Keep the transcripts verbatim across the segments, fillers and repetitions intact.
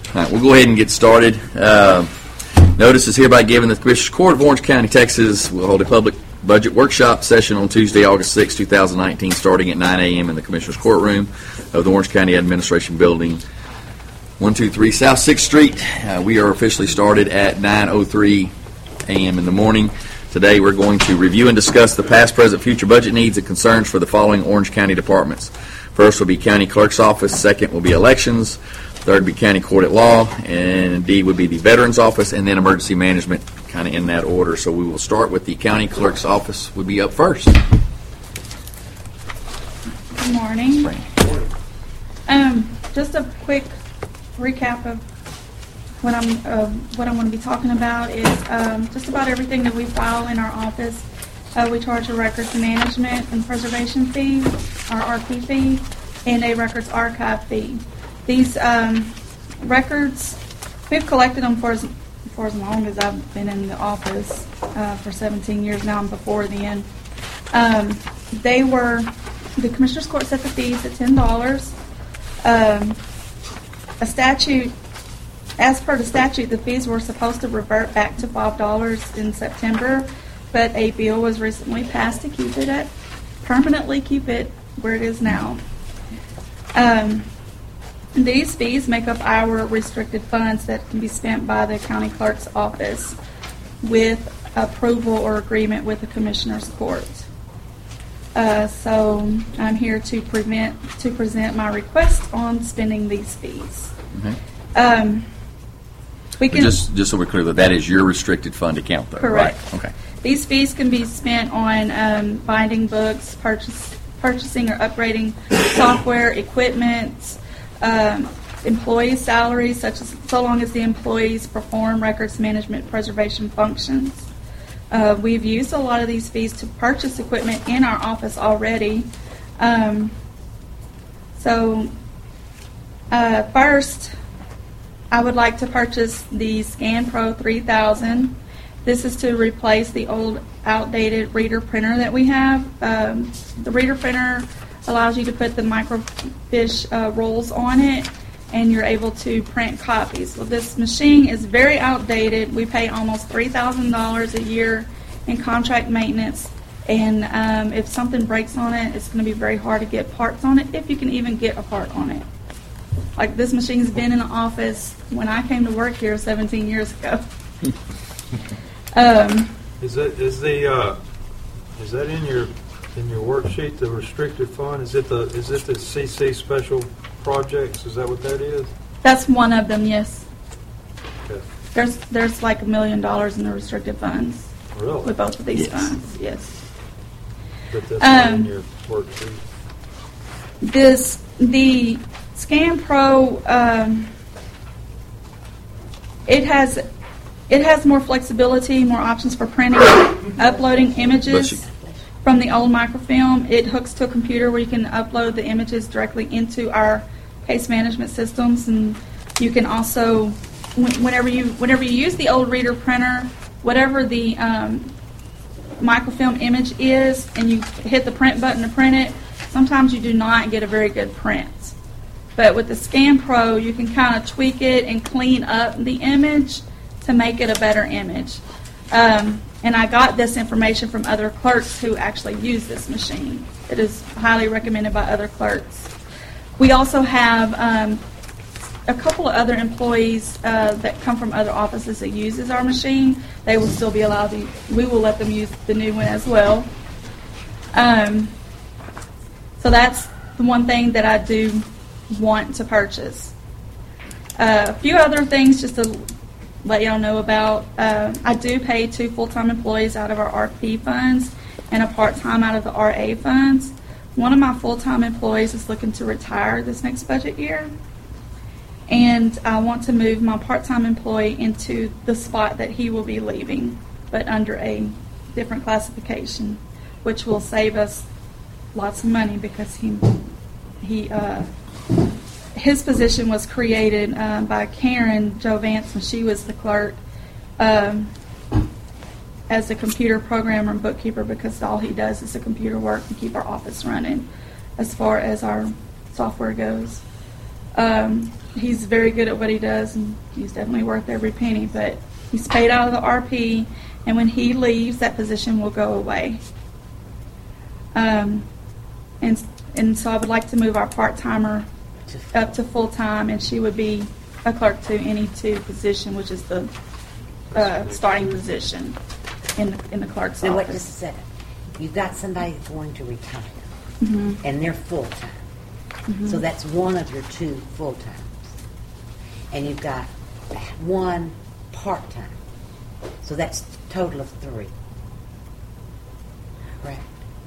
All right, we'll go ahead and get started. Uh, notice is hereby given that the Commissioners Court of Orange County, Texas will hold a public budget workshop session on Tuesday, August sixth, two thousand nineteen, starting at nine a.m. in the Commissioners Courtroom of the Orange County Administration Building, one two three South sixth Street. Uh, we are officially started at nine oh three a.m. in the morning. Today we're going to review and discuss the past, present, future budget needs and concerns for the following Orange County departments. First will be County Clerk's Office, second will be Elections, third would be County Court at Law, and D would be the Veterans Office, and then Emergency Management, kind of in that order. So we will start with the County Clerk's Office would be up first. Good morning. Um, just a quick recap of what I'm uh, what I'm going to be talking about is um, just about everything that we file in our office. Uh, we charge a records management and preservation fee, our R P fee, and a records archive fee. These um, records, we've collected them for as, for as long as I've been in the office, uh, for seventeen years now, and before then. Um, they were, the Commissioners Court set the fees at ten dollars. Um, a statute, as per the statute, the fees were supposed to revert back to five dollars in September, but a bill was recently passed to keep it at, permanently keep it where it is now. Um, these fees make up our restricted funds that can be spent by the county clerk's office with approval or agreement with the Commissioner's Court. Uh, so I'm here to prevent to present my request on spending these fees. Okay. Um, we can Just, just so we're clear, that that is your restricted fund account, though, correct. right? Okay. These fees can be spent on um, binding books, purchase, purchasing or upgrading software, equipment, um, employee salaries, such as so long as the employees perform records management preservation functions. Uh, we've used a lot of these fees to purchase equipment in our office already. Um, so uh, first, I would like to purchase the ScanPro three thousand. This is to replace the old outdated reader printer that we have. Um, the reader printer allows you to put the microfiche uh, rolls on it, and you're able to print copies. Well, this machine is very outdated. We pay almost three thousand dollars a year in contract maintenance, and um, if something breaks on it, it's going to be very hard to get parts on it, if you can even get a part on it. Like, this machine's been in the office when I came to work here seventeen years ago. um, Is that is the uh, is that in your in your worksheet, the restricted fund? Is it the is it the C C special projects? Is that what that is? that's one of them, yes. Okay. There's there's like a million dollars in the restricted funds Really? with both of these Yes. funds, yes. But that's not in Um, your worksheet. This the ScanPro. Um, it has it has more flexibility, more options for printing, uploading images from the old microfilm. It hooks to a computer where you can upload the images directly into our case management systems, and you can also, whenever you whenever you use the old reader printer, whatever the um, microfilm image is, and you hit the print button to print it, sometimes you do not get a very good print. But with the ScanPro, you can kind of tweak it and clean up the image to make it a better image. Um, and I got this information from other clerks who actually use this machine. It is highly recommended by other clerks. We also have um, a couple of other employees uh, that come from other offices that uses our machine. They will still be allowed to, we will let them use the new one as well. Um, so that's the one thing that I do want to purchase. Uh, a few other things just to let y'all know about. Uh, I do pay two full-time employees out of our R P funds and a part-time out of the R A funds. One of my full-time employees is looking to retire this next budget year, and I want to move my part-time employee into the spot that he will be leaving, but under a different classification, which will save us lots of money because he he uh, his position was created uh, by Karen Joe Vance when she was the clerk um, as a computer programmer and bookkeeper, because all he does is the computer work and keep our office running as far as our software goes. Um, he's very good at what he does, and he's definitely worth every penny. But he's paid out of the R P, and when he leaves, that position will go away. Um, and and so I would like to move our part-timer up to full-time, and she would be a clerk to any two position, which is the uh, starting position in the, in the clerk's Now, wait office. just a second. You've got somebody going to retire, Mhm. and they're full-time. Mm-hmm. So that's one of your two full-times. And you've got one part-time. So that's a total of three. Correct.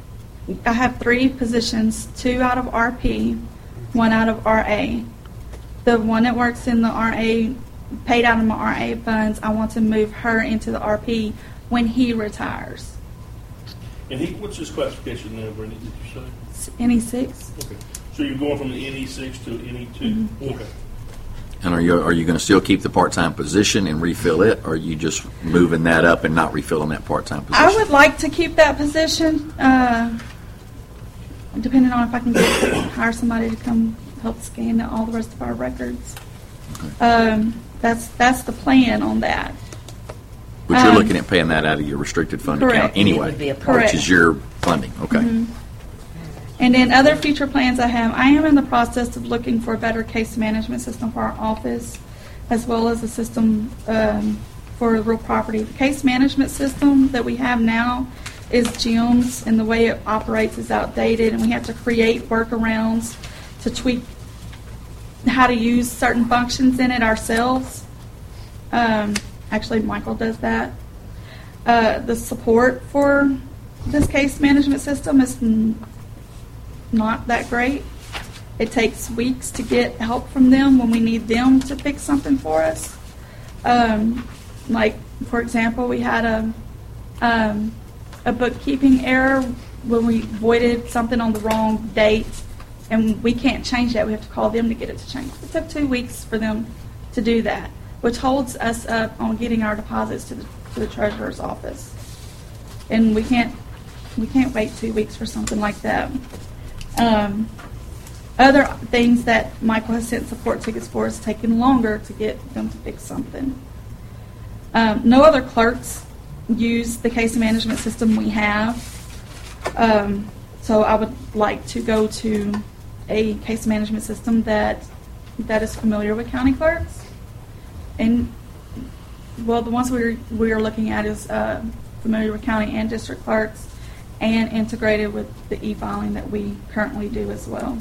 I have three positions, two out of R P, one out of R A. The one that works in the R A, paid out of my R A funds, I want to move her into the R P when he retires. And he, what's his classification now, Brenda, did you say? N E six? Okay. So you're going from the N E six to N E two? Mm-hmm. Okay. And are you, are you going to still keep the part-time position and refill it, or are you just moving that up and not refilling that part-time position? I would like to keep that position, uh, depending on if I can get, hire somebody to come help scan all the rest of our records. Um, that's that's the plan on that. But you're um, looking at paying that out of your restricted fund Correct. account anyway, It would be a which Correct. is your funding, okay. Mm-hmm. And then other future plans I have, I am in the process of looking for a better case management system for our office, as well as a system um, for real property. The case management system that we have now is Jim's, and the way it operates is outdated, and we have to create workarounds to tweak how to use certain functions in it ourselves. Um, actually, Michael does that. Uh, the support for this case management system is n- not that great. It takes weeks to get help from them when we need them to fix something for us. Um, like, for example, we had a um, a bookkeeping error when we voided something on the wrong date, and we can't change that. We have to call them to get it to change. It took two weeks for them to do that, which holds us up on getting our deposits to the, to the treasurer's office. And we can't we can't wait two weeks for something like that. Um, other things that Michael has sent support tickets for is taking longer to get them to fix something. Um, no other clerks use the case management system we have. Um, so I would like to go to a case management system that that is familiar with county clerks. And, well, the ones we're, we're looking at is uh, familiar with county and district clerks, and integrated with the e-filing that we currently do as well.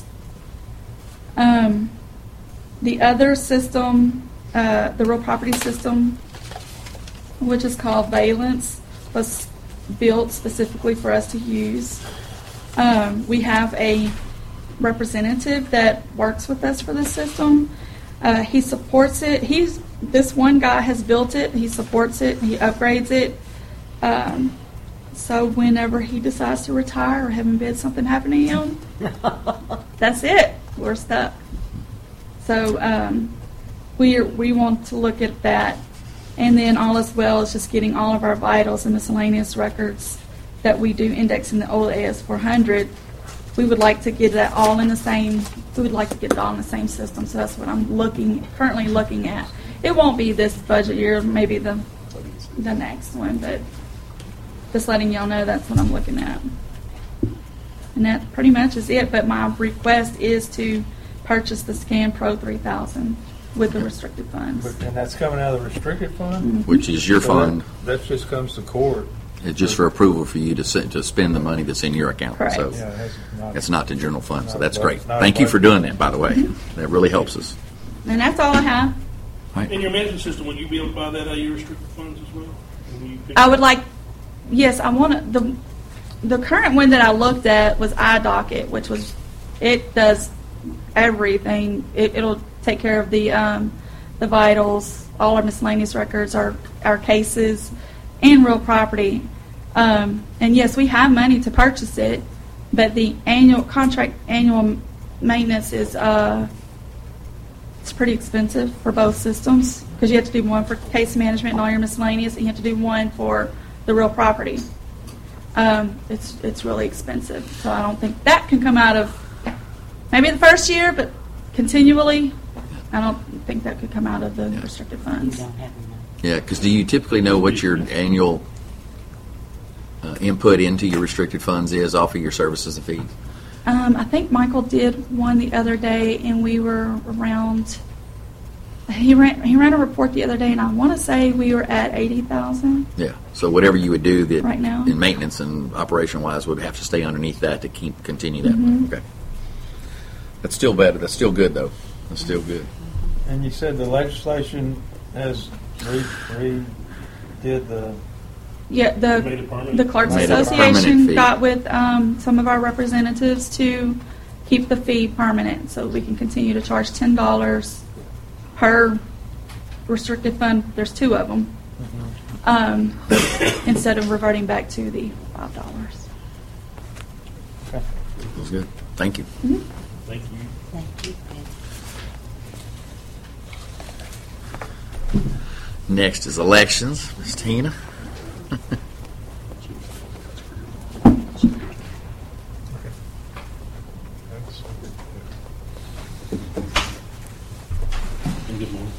Um, the other system, uh, the real property system, which is called Valence, was built specifically for us to use. Um, we have a representative that works with us for this system. Uh, he supports it. He's this one guy has built it. He supports it. He upgrades it. Um, so whenever he decides to retire, or heaven forbid something happen to him, that's it. We're stuck. So um, we we want to look at that, and then all as well as just getting all of our vitals and miscellaneous records that we do index in the old A S four hundred. We would like to get that all in the same. We would like to get it all in the same system. So that's what I'm looking currently looking at. It won't be this budget year, maybe the the next one, but just letting y'all know that's what I'm looking at. And that pretty much is it. But my request is to purchase the Scan Pro three thousand with the restricted funds. But, and that's coming out of the restricted fund? Which is your So fund. That, that just comes to court. It's just for approval for you to se- to spend the money that's in your account. Correct. So Yeah, that's not, it's not the general fund, so Not that's a great. budget- not a Thank you for budget. doing that, by the way. That really helps us. And that's all I have. And your management system, will you be able to buy that out of your restricted funds as well? When you pick- I would like, yes, I want to, the, the current one that I looked at was iDocket, which was, it does everything. It, it'll take care of the, um, the vitals, all our miscellaneous records, our, our cases, and real property. Um, and yes, we have money to purchase it, but the annual contract, annual maintenance is, uh, it's pretty expensive for both systems, because you have to do one for case management and all your miscellaneous, and you have to do one for the real property. Um, it's it's really expensive, so I don't think that can come out of maybe the first year, but continually, I don't think that could come out of the restricted You funds. don't have enough. Yeah, because do you typically know what your annual uh, input into your restricted funds is off of your services and fees? Um, I think Michael did one the other day, and we were around. He ran. He ran a report the other day, and I want to say we were at eighty thousand. Yeah. So whatever you would do that Right now? in maintenance and operation wise would have to stay underneath that to keep continue that. Mhm. Okay. That's still better. That's still good though. That's still good. And you said the legislation has re, re did the, Yeah, the Made it permanent? the Clerks Made it a permanent Association fee. got with um, some of our representatives to keep the fee permanent, so we can continue to charge ten dollars per restricted fund. There's two of them, um, instead of reverting back to the five dollars. That's good. Thank you. Thank you. Thank you. Next is elections. Miz Tina. And good morning.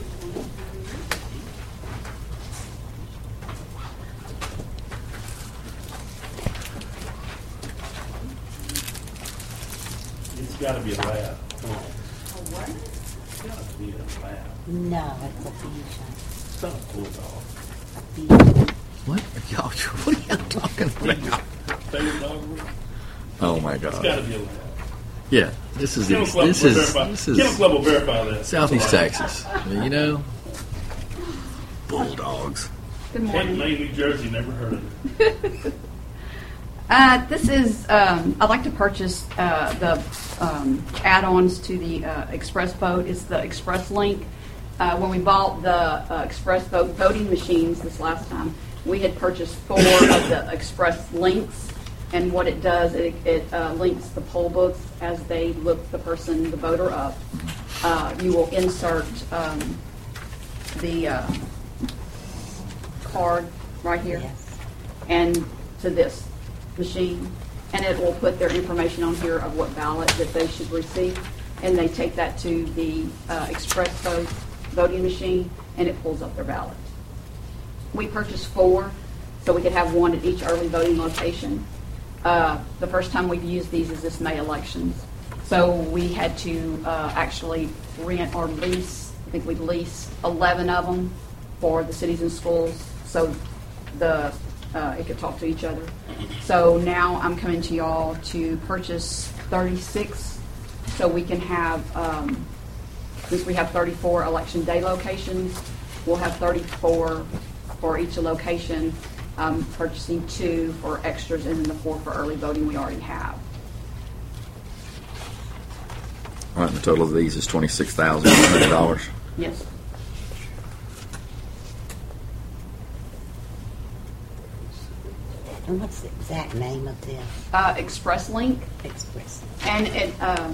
It's got to be a lab. Come on. A what? It's got to be a lab. No, it's a Bichon. It's not a bulldog. A Bichon. What are y'all? What are y'all talking about? Favorite dog breed? Oh my It's got to God. be a lab. Yeah. This is Kennel Club this will is verify. this Kennel is Club will verify that. Southeast Texas. You know, bulldogs. Good Kent, morning. Maine, New Jersey, never heard of it. Uh, this is, um, I'd like to purchase uh, the um, add-ons to the uh, Express Vote. It's the Express Link. Uh, when we bought the uh, Express Vote voting machines this last time, we had purchased four of the Express Links. And what it does, it, it uh, links the poll books as they look the person, the voter up. Uh, you will insert um, the uh, card right here Yes. and to this machine, and it will put their information on here of what ballot that they should receive, and they take that to the uh, Express Vote voting machine, and it pulls up their ballot. We purchased four, so we could have one at each early voting location. Uh, the first time we've used these is this May elections, so we had to uh, actually rent or lease, I think we leased eleven of them for the cities and schools, so the Uh, it could talk to each other. So now I'm coming to y'all to purchase thirty-six so we can have, um, since we have thirty-four election day locations, we'll have thirty-four for each location, um, purchasing two for extras and then the four for early voting we already have. All right. And the total of these is twenty six thousand one hundred dollars. Yes. And what's the exact name of this? Uh, Express Link. Express. And it, um,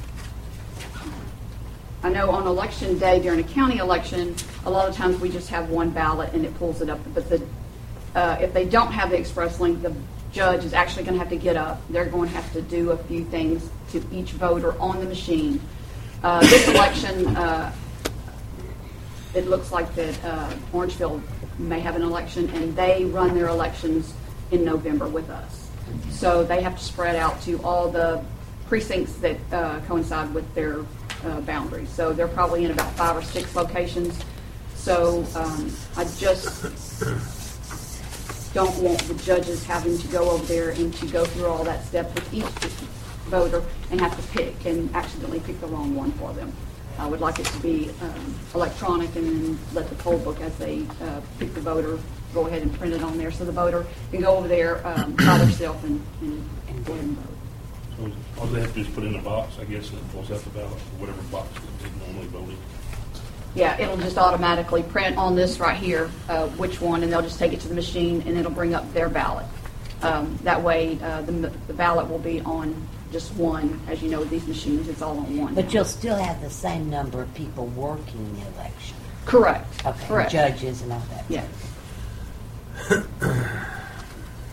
I know on election day during a county election, a lot of times we just have one ballot and it pulls it up. But the, uh, if they don't have the Express Link, the judge is actually going to have to get up. They're going to have to do a few things to each voter on the machine. Uh, this election, uh, it looks like that uh, Orangeville may have an election, and they run their elections in November with us. So they have to spread out to all the precincts that uh, coincide with their uh, boundaries. So they're probably in about five or six locations. So um, I just don't want the judges having to go over there and to go through all that step with each voter and have to pick and accidentally pick the wrong one for them. I would like it to be um, electronic, and then let the poll book, as they uh, pick the voter, go ahead and print it on there, so the voter can go over there um, by themselves and, and, and go ahead and vote. So all they have to do is put in a box, I guess, and it pulls out the ballot, or whatever box that they normally vote in. Yeah, it'll just automatically print on this right here uh, which one, and they'll just take it to the machine, and it'll bring up their ballot. Um, that way, uh, the, the ballot will be on just one. As you know, with these machines, it's all on one. But now. you'll still have the same number of people working the election. Correct. Okay. Correct. Judges and all that. Yeah.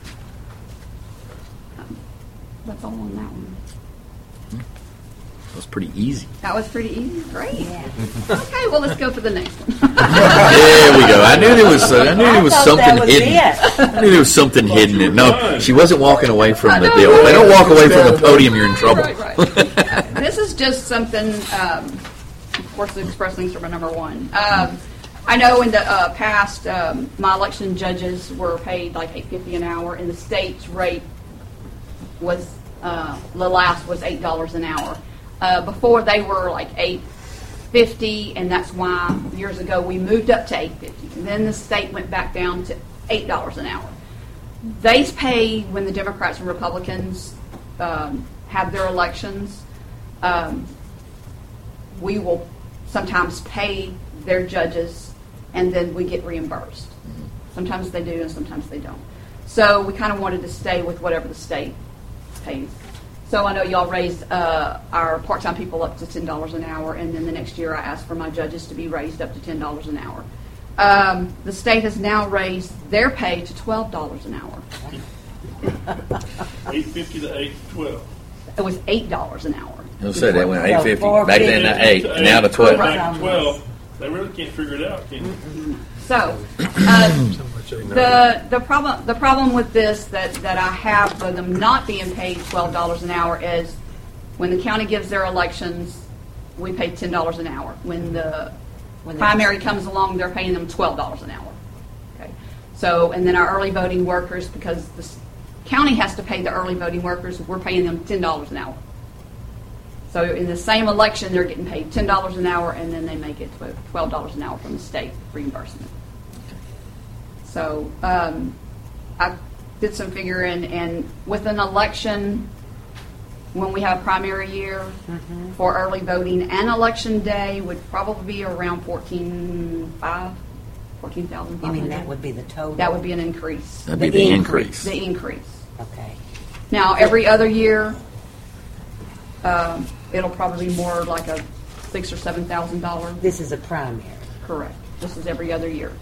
Um, That's all on that one. That's pretty easy. That was pretty easy. Great. Yeah. Okay, well, let's go for the next one. There we go. I knew there was. Uh, I knew there was I thought something that was hidden. it. I knew there was something hidden. In, no, fine. she wasn't walking away from the No, deal. no, If they don't no. walk away from the podium, you're in trouble. Right, right. This is just something, um, of course, the express links are my number one. Um, I know in the uh, past, um, my election judges were paid like eight fifty an hour, and the state's rate was, uh, the last was eight dollars an hour. Uh, before they were like eight fifty, and that's why years ago we moved up to eight fifty. And then the state went back down to eight dollars an hour. They pay when the Democrats and Republicans um, have their elections. Um, we will sometimes pay their judges, and then we get reimbursed. Sometimes they do, and sometimes they don't. So we kind of wanted to stay with whatever the state pays. So I know y'all raised uh, our part-time people up to ten dollars an hour, and then the next year I asked for my judges to be raised up to ten dollars an hour. Um, the state has now raised their pay to twelve dollars an hour. Eight fifty to eight twelve. It was eight dollars an hour. You'll say that went So eight fifty. four Back then, fifty. at eight, and now to twelve. Right. Back to twelve. They really can't figure it out, can they? So, uh, So much they know. the the problem the problem with this that, that I have for them not being paid twelve dollars an hour is when the county gives their elections, we pay ten dollars an hour. When the When they- primary comes along, they're paying them twelve dollars an hour. Okay, so and then our early voting workers, because the s- county has to pay the early voting workers, we're paying them ten dollars an hour. So in the same election, they're getting paid ten dollars an hour, and then they may get twelve dollars an hour from the state reimbursement. So um, I did some figuring, and with an election, when we have a primary year for early voting, and election day would probably be around fourteen five, fourteen thousand You five mean hundred. that would be the total? That would be an increase. That'd be The the increase. increase. The increase. Okay. Now, every other year, um, it'll probably be more like a six or seven thousand dollar. This is a primary. Correct. This is every other year.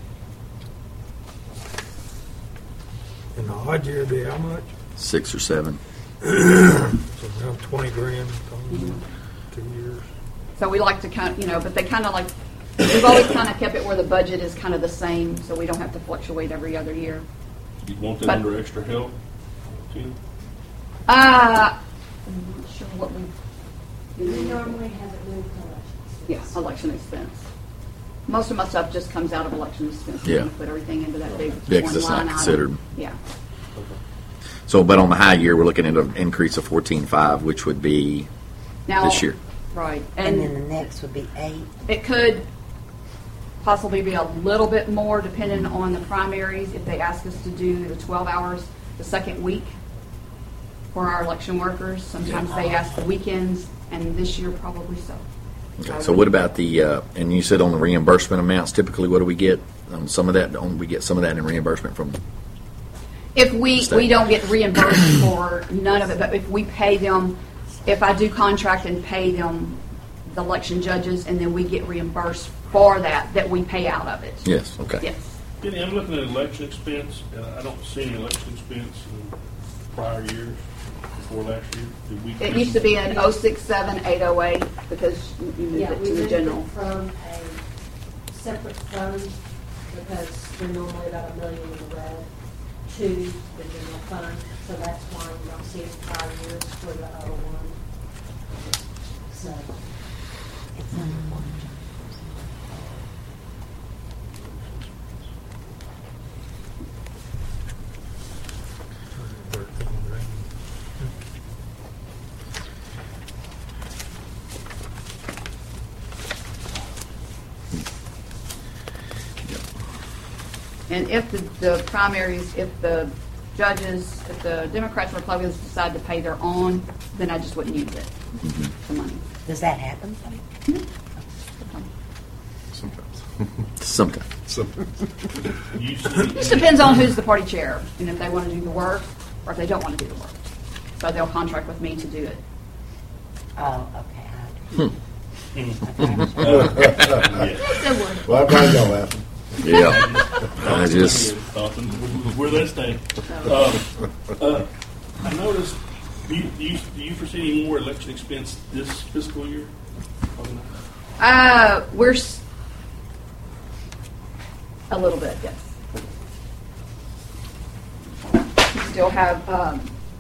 In the odd year, it'd be how much? Six or seven. So around twenty grand, probably, two years. So we like to kind of, you know, but they kind of like, we've always kind of kept it where the budget is kind of the same, so we don't have to fluctuate every other year. You want that But- under extra help, too? Uh, I'm not sure what we. We normally have it moved to elections. Yeah, election expense. Most of my stuff just comes out of election expense. Yeah. We put everything into that big Yeah, 'cause one it's not line item. considered. Yeah. So, but on the high year, we're looking at an increase of fourteen five, which would be Now, this year. Right. And then the next would be eight. It could possibly be a little bit more depending on the primaries, if they ask us to do the twelve hours the second week for our election workers. Sometimes they ask the weekends, and this year probably so. Okay. So what about the, uh, and you said on the reimbursement amounts, typically what do we get? Um, some of that, don't we get some of that in reimbursement from? If we, State. we don't get reimbursed for none of it, but if we pay them, if I do contract and pay them, the election judges, and then we get reimbursed for that, that we pay out of it. Yes, okay. Yes. Kenny, I'm looking at election expense, and I don't see any election expense in prior years before last year. Did we? It used to be an oh six seven eight oh eight because you moved Yeah, it we to the moved general. it from a separate fund, because we're normally about a million in the red, to the general fund. So that's why you don't see it prior years for the oh one. So, It's under one. thirteen grand. And if the, the primaries, if the judges, if the Democrats and Republicans decide to pay their own, then I just wouldn't use it, the money. Does that happen? Sometimes. You see, Just depends on who's the party chair, and if they want to do the work, or if they don't want to do the work. So they'll contract with me to do it. Oh, okay. I understand. yeah. Well, I probably don't laugh. Yeah. I just, Where that staying? Uh, uh, I noticed Do you, do you, do you foresee any more election expense this fiscal year? Probably not. Uh, we're s- a little bit, yes. We still have um,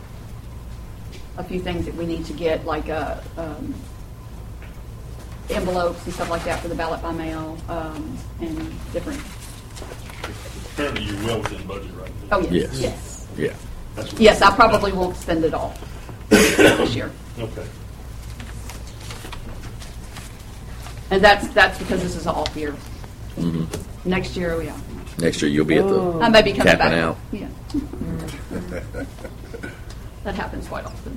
a few things that we need to get, like uh, um, envelopes and stuff like that for the ballot by mail, um, and different. Apparently, you're well within budget, right? Oh yes, Yes. yes, Yeah. That's what- yes. I probably won't spend it all this year, Okay. and that's that's because this is an off year. Mhm. Next year, yeah, Next year, you'll be at the I may be coming capping back. out. Yeah, that happens quite often.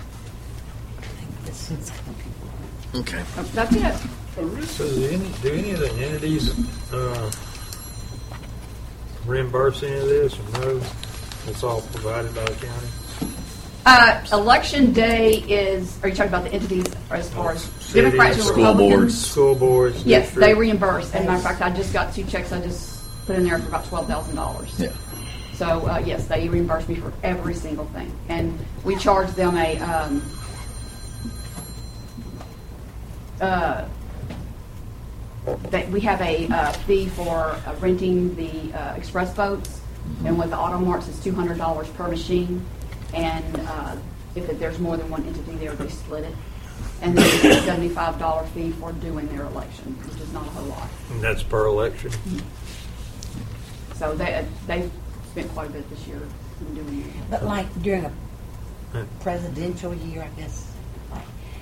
Okay. Oh, that's it. So do any, do any of the entities uh, reimburse any of this, or no? It's all provided by the county? Uh, election day is, are you talking about the entities as far as Cities, Democrats and school Republicans? boards. School boards? Yes, district? they reimburse. As a matter of fact, I just got two checks I just put in there for about twelve thousand dollars. Yeah. So, uh, yes, they reimburse me for every single thing. And we charge them a, um, uh, that we have a uh, fee for uh, renting the uh, express votes. And with the auto marks, it's two hundred dollars per machine. And uh, if it- there's more than one entity there, they split it. And then it's a seventy-five dollars fee for doing their election, which is not a whole lot. And that's per election? So they, they've spent quite a bit this year in doing it. But like during a presidential year, I guess, like,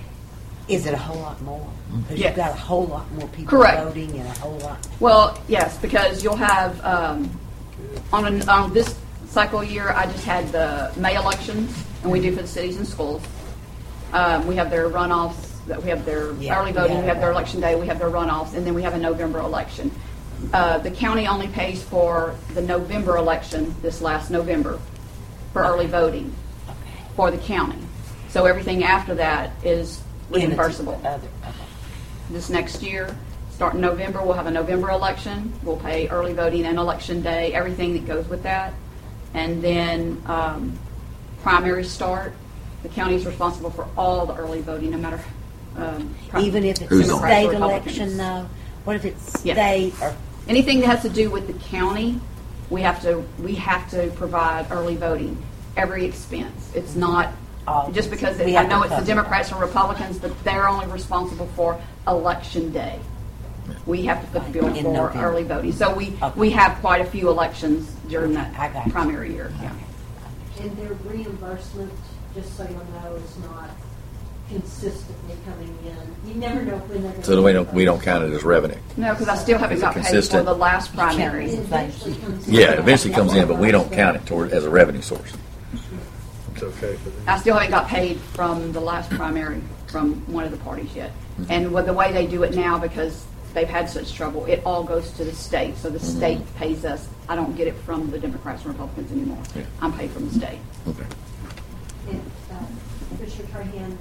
is it a whole lot more? Because Yes. you've got a whole lot more people Correct. voting and a whole lot. Well, yes, because you'll have, um, on, an, on this cycle year, I just had the May elections, and we do for the cities and schools. Um, we have their runoffs, that we have their Yeah, early voting, yeah. we have their election day, we have their runoffs, and then we have a November election. Uh, the county only pays for the November election, this last November, for early voting for the county. So everything after that is reimbursable. Other- okay. This next year, starting November, we'll have a November election. We'll pay early voting and election day, everything that goes with that. And then um, primaries start. The county is responsible for all the early voting, no matter. Um, pri- Even if it's Who's a on? state Republicans. election, though? What if it's Yes. state or Anything that has to do with the county, we have to we have to provide early voting, every expense. It's not all? just because We I have know to it's the cover. Democrats or Republicans, but they're only responsible for election day. We have to put the bill In for November. early voting. So we Okay. we have quite a few elections during that I got you. primary year. Yeah. And their reimbursement, just so you know, is not consistently coming in. You never know when they're going to. So we don't we don't count it as revenue. No, because I still haven't Is it got paid for consistent? the last primary. It eventually comes in. Yeah, it eventually comes in, but we don't count it toward as a revenue source. It's okay for them. I still haven't got paid from the last primary from one of the parties yet. And with the way they do it now, because they've had such trouble, it all goes to the state. So the state pays us. I don't get it from the Democrats and Republicans anymore. Yeah. I'm paid from the state. Okay. And, uh, Commissioner Trahan,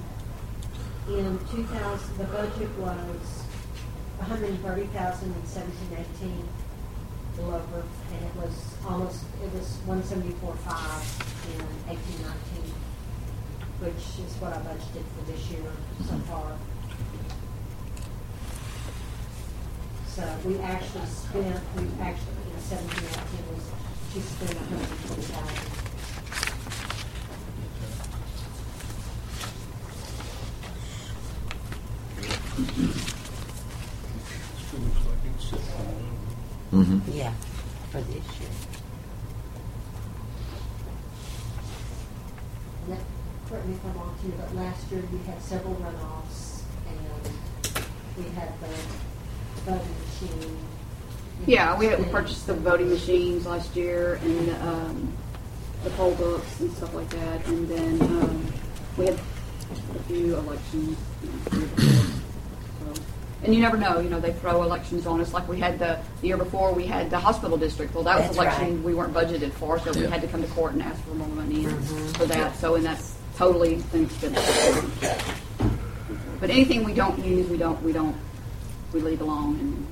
in two thousand, the budget was one hundred thirty thousand in seventeen eighteen, a little over, and it was almost, it was one seventy-four five in eighteen nineteen, which is what I budgeted for this year so far. So we actually spent, we actually, in seventeen eighteen, was, she spent one hundred twenty thousand. Still looks like it's sitting on Mm-hmm. yeah, for this year. Let- Correct me if I'm wrong too, but last year we had several runoffs and we had the voting machine. Yeah, we, we purchased the voting machines last year and um, the poll books and stuff like that. And then um, we had a few elections. You know, the year before. So, and you never know, you know, they throw elections on us. Like we had the, the year before, we had the hospital district. Well, that was That's election right. we weren't budgeted for, so we Yeah. had to come to court and ask for more money for that. So, and that's totally inexpensive. But anything we don't use, we don't, we don't, we leave alone. And,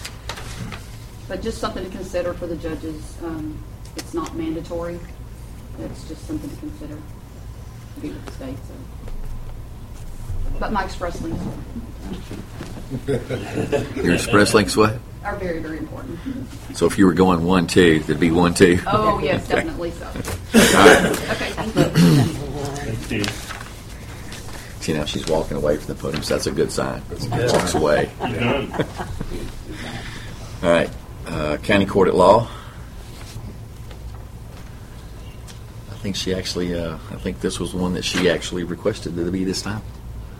but just something to consider for the judges. Um, it's not mandatory. it's just something to consider to be with the state, so. But my express links Your express links what? are very, very important. So if you were going one, two, there'd be one, two. Oh, yes, definitely so. All right. Okay, thank you. Thank you. See, now she's walking away from the podium, so that's a good sign. Walks away. You done? All right. Uh, County Court at Law. I think she actually, uh, I think this was one that she actually requested to be this time.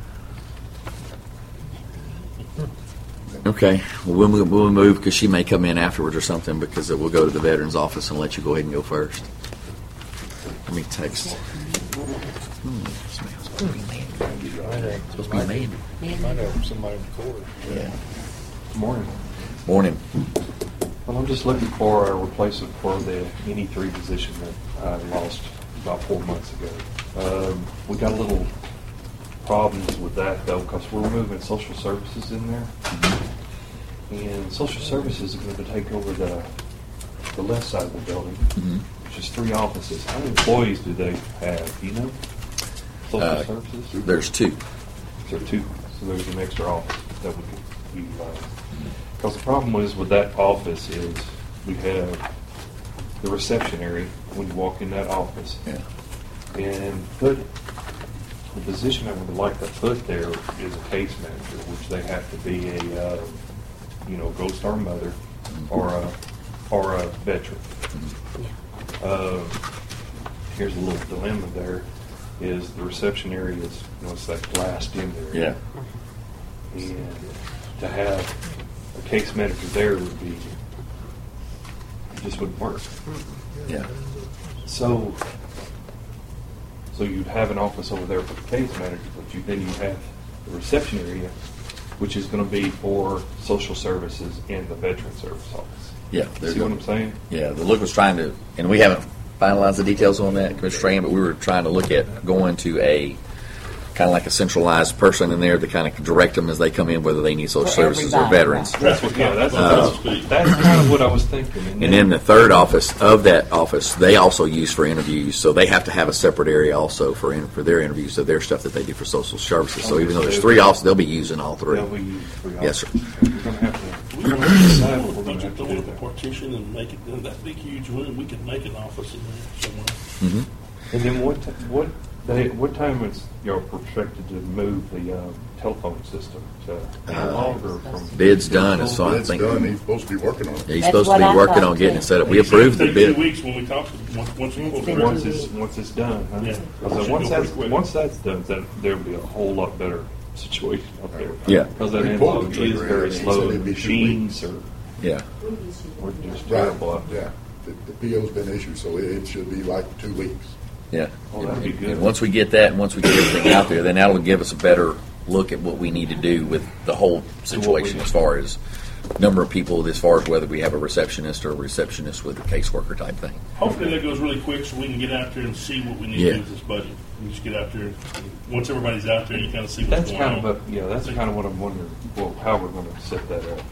Okay, well, we'll move, we'll move because she may come in afterwards or something because it will go to the veterans office and let you go ahead and go first. Let me text. Hmm, smells supposed to be Mandy. Supposed to be Mandy. Might have somebody in court. Yeah. Morning. Morning. Well, I'm just looking for a replacement for the N E three position that I lost about four months ago. Um, we got a little problems with that though, because we're moving social services in there, and social services is going to take over the the left side of the building, Mhm. which is three offices. How many employees do they have? Do you know? Social Uh, services. There's two. So two, so there's an extra office that we could utilize. Because the problem is with that office is we have the reception area when you walk in that office. Yeah. And put, the position I would like to put there is a case manager, which they have to be a, uh, you know, Gold Star mother or a, or a veteran. Uh, here's a little dilemma there. Is the reception area is, you know, it's that glassed in there. Yeah. And to have a case manager there would be, it just wouldn't work. Yeah. So, so you'd have an office over there for the case manager, but you, then you have the reception area, which is going to be for social services and the veteran service office. Yeah. they're See what going- I'm saying? Yeah, the look was trying to, and we haven't finalized the details on that, Commissioner Strand, but we were trying to look at going to a, kind of like a centralized person in there to kind of direct them as they come in, whether they need social For services or everybody, veterans. right. That's what, yeah, that's, Uh, that's, that's kind of what I was thinking. And then the third office of that office, they also use for interviews, so they have to have a separate area also for in, for their interviews, so their stuff that they do for social services. So even though there's three offices, they'll be using all three. Yeah, we use three Yes, sir. offices. We're going to have to, We we're don't going to have to decide have what a we're going to budget have to to do with a there. partition and make it in that big, huge room. We could make an office in there somewhere. Mm-hmm. And then what, t- what, they, what time is y'all projected to move the uh, telephone system to analog or from? Bid's done, so I It's think done, he's supposed to be working on it. he's That's supposed to what be I working thought, on getting it too. set up. We He said approved the it'd take bid. two weeks when we talked, to him, once, once we It's pulled been the Once two it's, once it's done, huh? Yeah. Because Should once go that's, pretty quick. once that's done, then there'll be a whole lot better situation out there. Yeah. Because that We pulled the analog trigger is in, very he said slow, it'd be two machines are, Yeah. are just Right, terrible out there. yeah. The, the P O's been issued, so it, it should be like two weeks. Yeah. Oh, that'd be And- good. And once we get that, and once we get everything out there, then that'll give us a better look at what we need to do with the whole situation as far as number of people, as far as whether we have a receptionist or a receptionist with a caseworker type thing. Hopefully that goes really quick so we can get out there and see what we need Yeah. to do with this budget. We just get out there, and once everybody's out there, you kind of see what's That's going kind on. of, a yeah, that's kind of what I'm wondering, well, how we're going to set that up,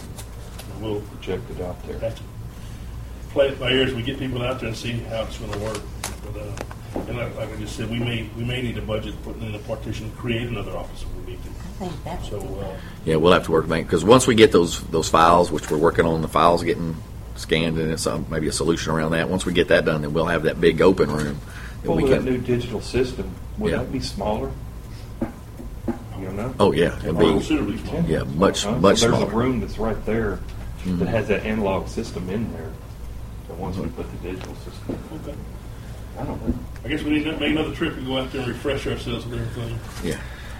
We'll project it out there. have to play it by ear as we get people out there and see how it's going to work. But, uh, and like, like I just said, we may we may need a budget putting in a partition, create another office if we need to. I think that So, would be uh, Yeah, we'll have to work, because once we get those those files, which we're working on, the files getting scanned, and it's um, maybe a solution around that. Once we get that done, then we'll have that big open room that Well, we with that can. new digital system, would Yeah. that be smaller? You know? Oh yeah, it'll be considerably small. yeah much Huh? much So There's smaller. a room that's right there Mhm. that has that analog system in there. So once we put the digital system, Okay. I don't know. I guess we need to make another trip and go out there and refresh ourselves with everything. Yeah,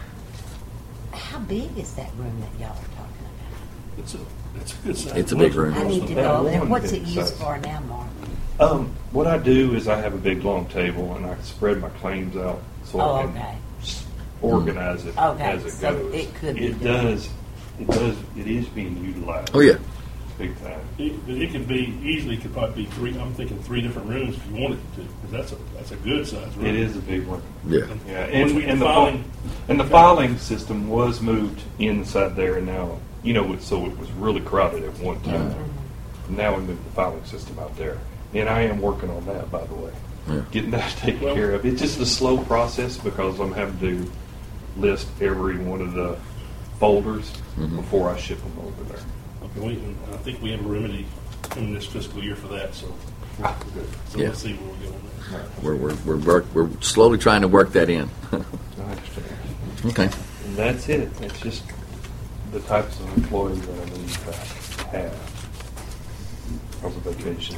How big is that room that y'all are talking about? It's a it's a good size. It's a big room. I need to That know, one what's it big used size. for now, Mark? Um, what I do is I have a big long table and I spread my claims out so Oh, I can okay. s- organize it Okay, as it so goes. it could be It done. does. It does. It is being utilized. Oh yeah. Big time. It, but it could be easily could probably be three. I'm thinking three different rooms if you wanted it to, because that's a that's a good size room. It is a big one. Yeah. Yeah, Once and, we get and the the filing- fi- and the filing system was moved inside there, and now you know, it- so it was really crowded at one time. Now we moved the filing system out there, and I am working on that, by the way. Yeah. getting that taken Well- care of. It's just a slow process because I'm having to list every one of the folders Mhm. before I ship them over there. Okay, we, I think we have a remedy in this fiscal year for that, so, Ah, good. so Yeah. let's see where we go on that. We're, we're, we're, work, we're slowly trying to work that in. I understand. Okay. And that's it. It's just the types of employees that I need to have because of vacation.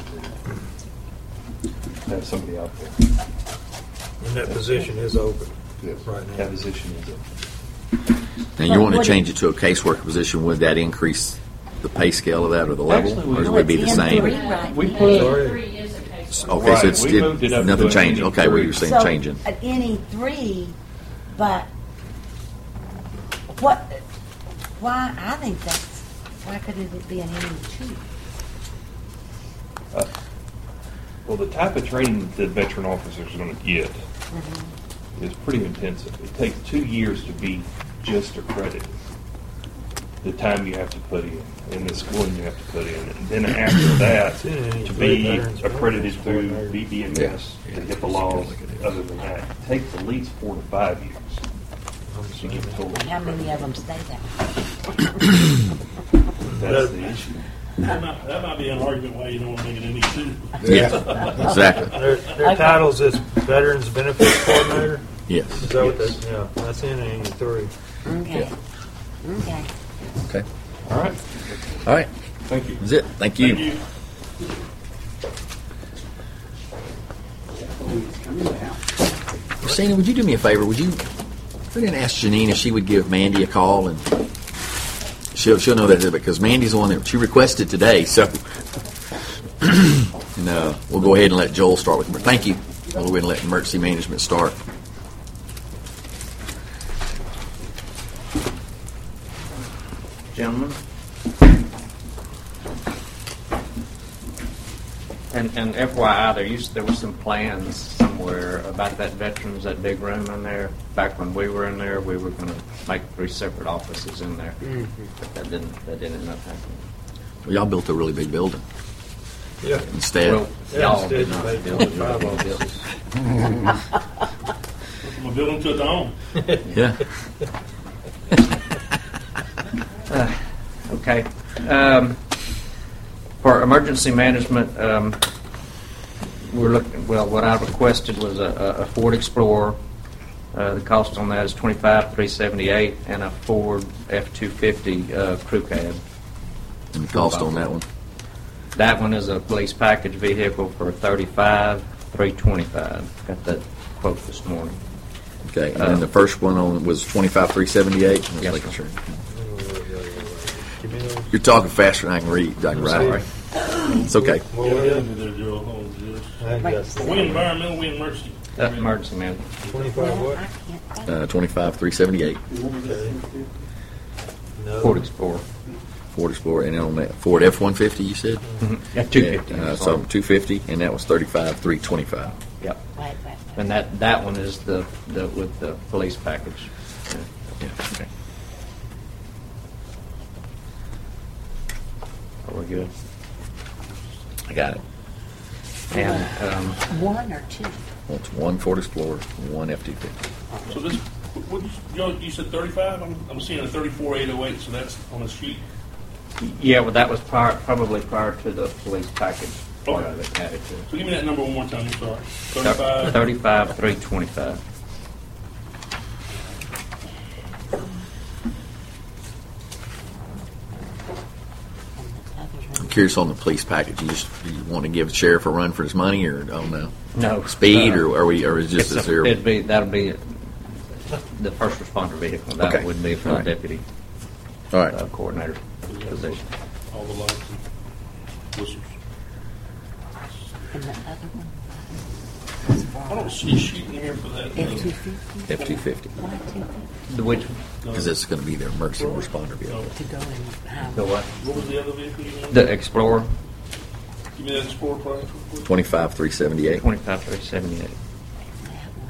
Have somebody out there. And that position is open Yes. right That now. position is it. And you want to change it to a caseworker position, would that increase the pay scale of that or the level? Actually, we- Or would it be the It's in same? three right We now. put- Sorry. Three is a case. Okay, Right, so it's, we moved it up it, nothing to changed. an Okay, well, three. you're saying So, changing. at any three, but what, why, I think that's, why couldn't it be an any two? Uh, Well, the type of training that veteran officers are going to get is pretty intensive. It takes two years to be just accredited. The time you have to put in, and the schooling you have to put in, and then after that, to be accredited through B B M S, the HIPAA laws. Other than that, it takes at least four to five years to get totally How many of accredited. them stay there? That's the issue. That might, that might be an argument why you don't want to make it any two. Yeah, exactly. Their, their titles is Veterans Benefits Coordinator. Yes. Is that what that, yeah, that's in A three. Okay, okay. Okay. All right. All right. Thank you. That's it. Thank you. Thank you. Christina, would you do me a favor? Would you, I didn't ask Janine if she would give Mandy a call, and she'll, she'll know that because Mandy's the one that she requested today, so. And uh, we'll go ahead and let Joel start with, thank you. We'll go ahead and let emergency management start. Gentlemen. And, and F Y I, there used there was some plans somewhere about that veterans, that big room in there. Back when we were in there, we were going to make three separate offices in there, but that didn't that didn't end up happening. Well, y'all built a really big building Yeah. instead. Well, Yeah, y'all instead did you not made build it. five we built it. From a building to a dome. Yeah. Okay. Um, for emergency management, um, we're looking. Well, what I requested was a, a Ford Explorer. Uh, the cost on that is twenty-five three seventy-eight, and a Ford F two fifty uh, crew cab. And the cost on that one? That one is a police package vehicle for thirty-five three twenty-five. Got that quote this morning. Okay. And then the first one on was twenty-five three seventy-eight. I was Yes, making sir. sure. Give me those. You're talking faster than I can read. I can write. It's okay. What Yeah, was we it? did there, Joe. Hold on, Joe. I think that's We environmental, we emergency. Uh, emergency management. twenty-five Well, what? I can't think. Uh, twenty-five three seventy-eight. Okay. No. Ford Explorer. Ford Explorer, and then on that Ford F one fifty, you said? F two fifty. Yeah, uh, so two fifty, and that was thirty-five three twenty-five. Yep. Wait, wait, wait. And that, that one is the, the with the police package. Yeah. Okay. Are we good? I got it. And um, One or two? Well, it's one Ford Explorer, and one F two fifty. So this, what, you, Joe, you said thirty-five? I'm, I'm seeing a thirty-four eight oh eight, so that's on the sheet. yeah, well, that was prior, probably prior to the police package part Okay. of it added to it. So give me that number one more time, I'm sorry. Thirty-five? Thirty-five three twenty-five. I'm curious on the police package. You just you want to give the sheriff a run for his money, or oh no, No speed, uh, or are we, or is it it's just a- a zero? It'd be that'll be the first responder vehicle. That Okay. would be for All the right. deputy All right. uh, coordinator position. All the lights and whistles. And the other one? I don't see a sheet in here for that. F two fifty? F two fifty, Why two fifty? The which because it's going to be their emergency responder vehicle. To go in the highway. what? What was the other vehicle you named? The Explorer. Give me that Explorer price real quick. Twenty-five three seventy-eight. Twenty-five three seventy-eight. That one.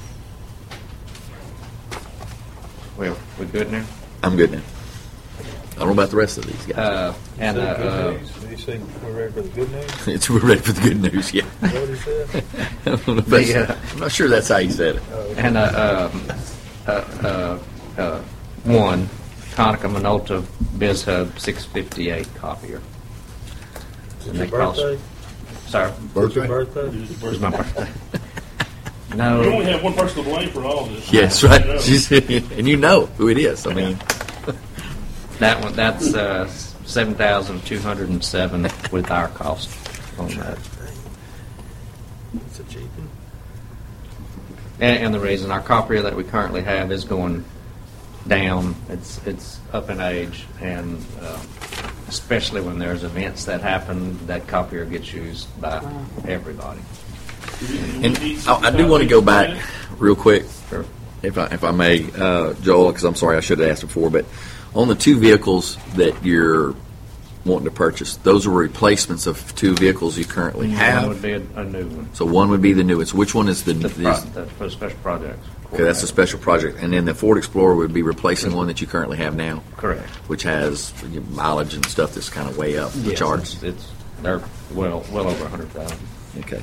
Well, we good now? I'm good now. I don't know about the rest of these guys. Uh, and uh, Is that good uh, news? Did he say we're ready for the good news? It's we're ready for the good news. Yeah. Is that what he said? I don't know if that's- The, uh, I'm not sure that's how you said it. and uh, um, uh, uh, uh, one Konica Minolta BizHub six fifty-eight copier. Is it And your they cost- birthday? Sorry, Is it your Birthday? birthday? it was my birthday. We only No, have one person to blame for all this. Yes, You right. know. She's, and you know who it is. I mean, that one. That's uh, seven thousand two hundred and seven with our cost on that. It's a cheap one. And, and the reason our copier that we currently have is going down. It's it's up in age, and uh, especially when there's events that happen, that copier gets used by everybody. and I, I do want to go back real quick, if I if I may, uh, Joel, because I'm sorry I should have asked before, but on the two vehicles that you're wanting to purchase, those are replacements of two vehicles you currently One have. would be a, a new one. So one would be the newest. Which one is the? The, pro, is, the for the special projects. okay, that's a special project, and then the Ford Explorer would be replacing one that you currently have now, Correct. which has mileage and stuff that's kind of way up the Yes, charts. It's, it's they're well well over a hundred thousand. Okay.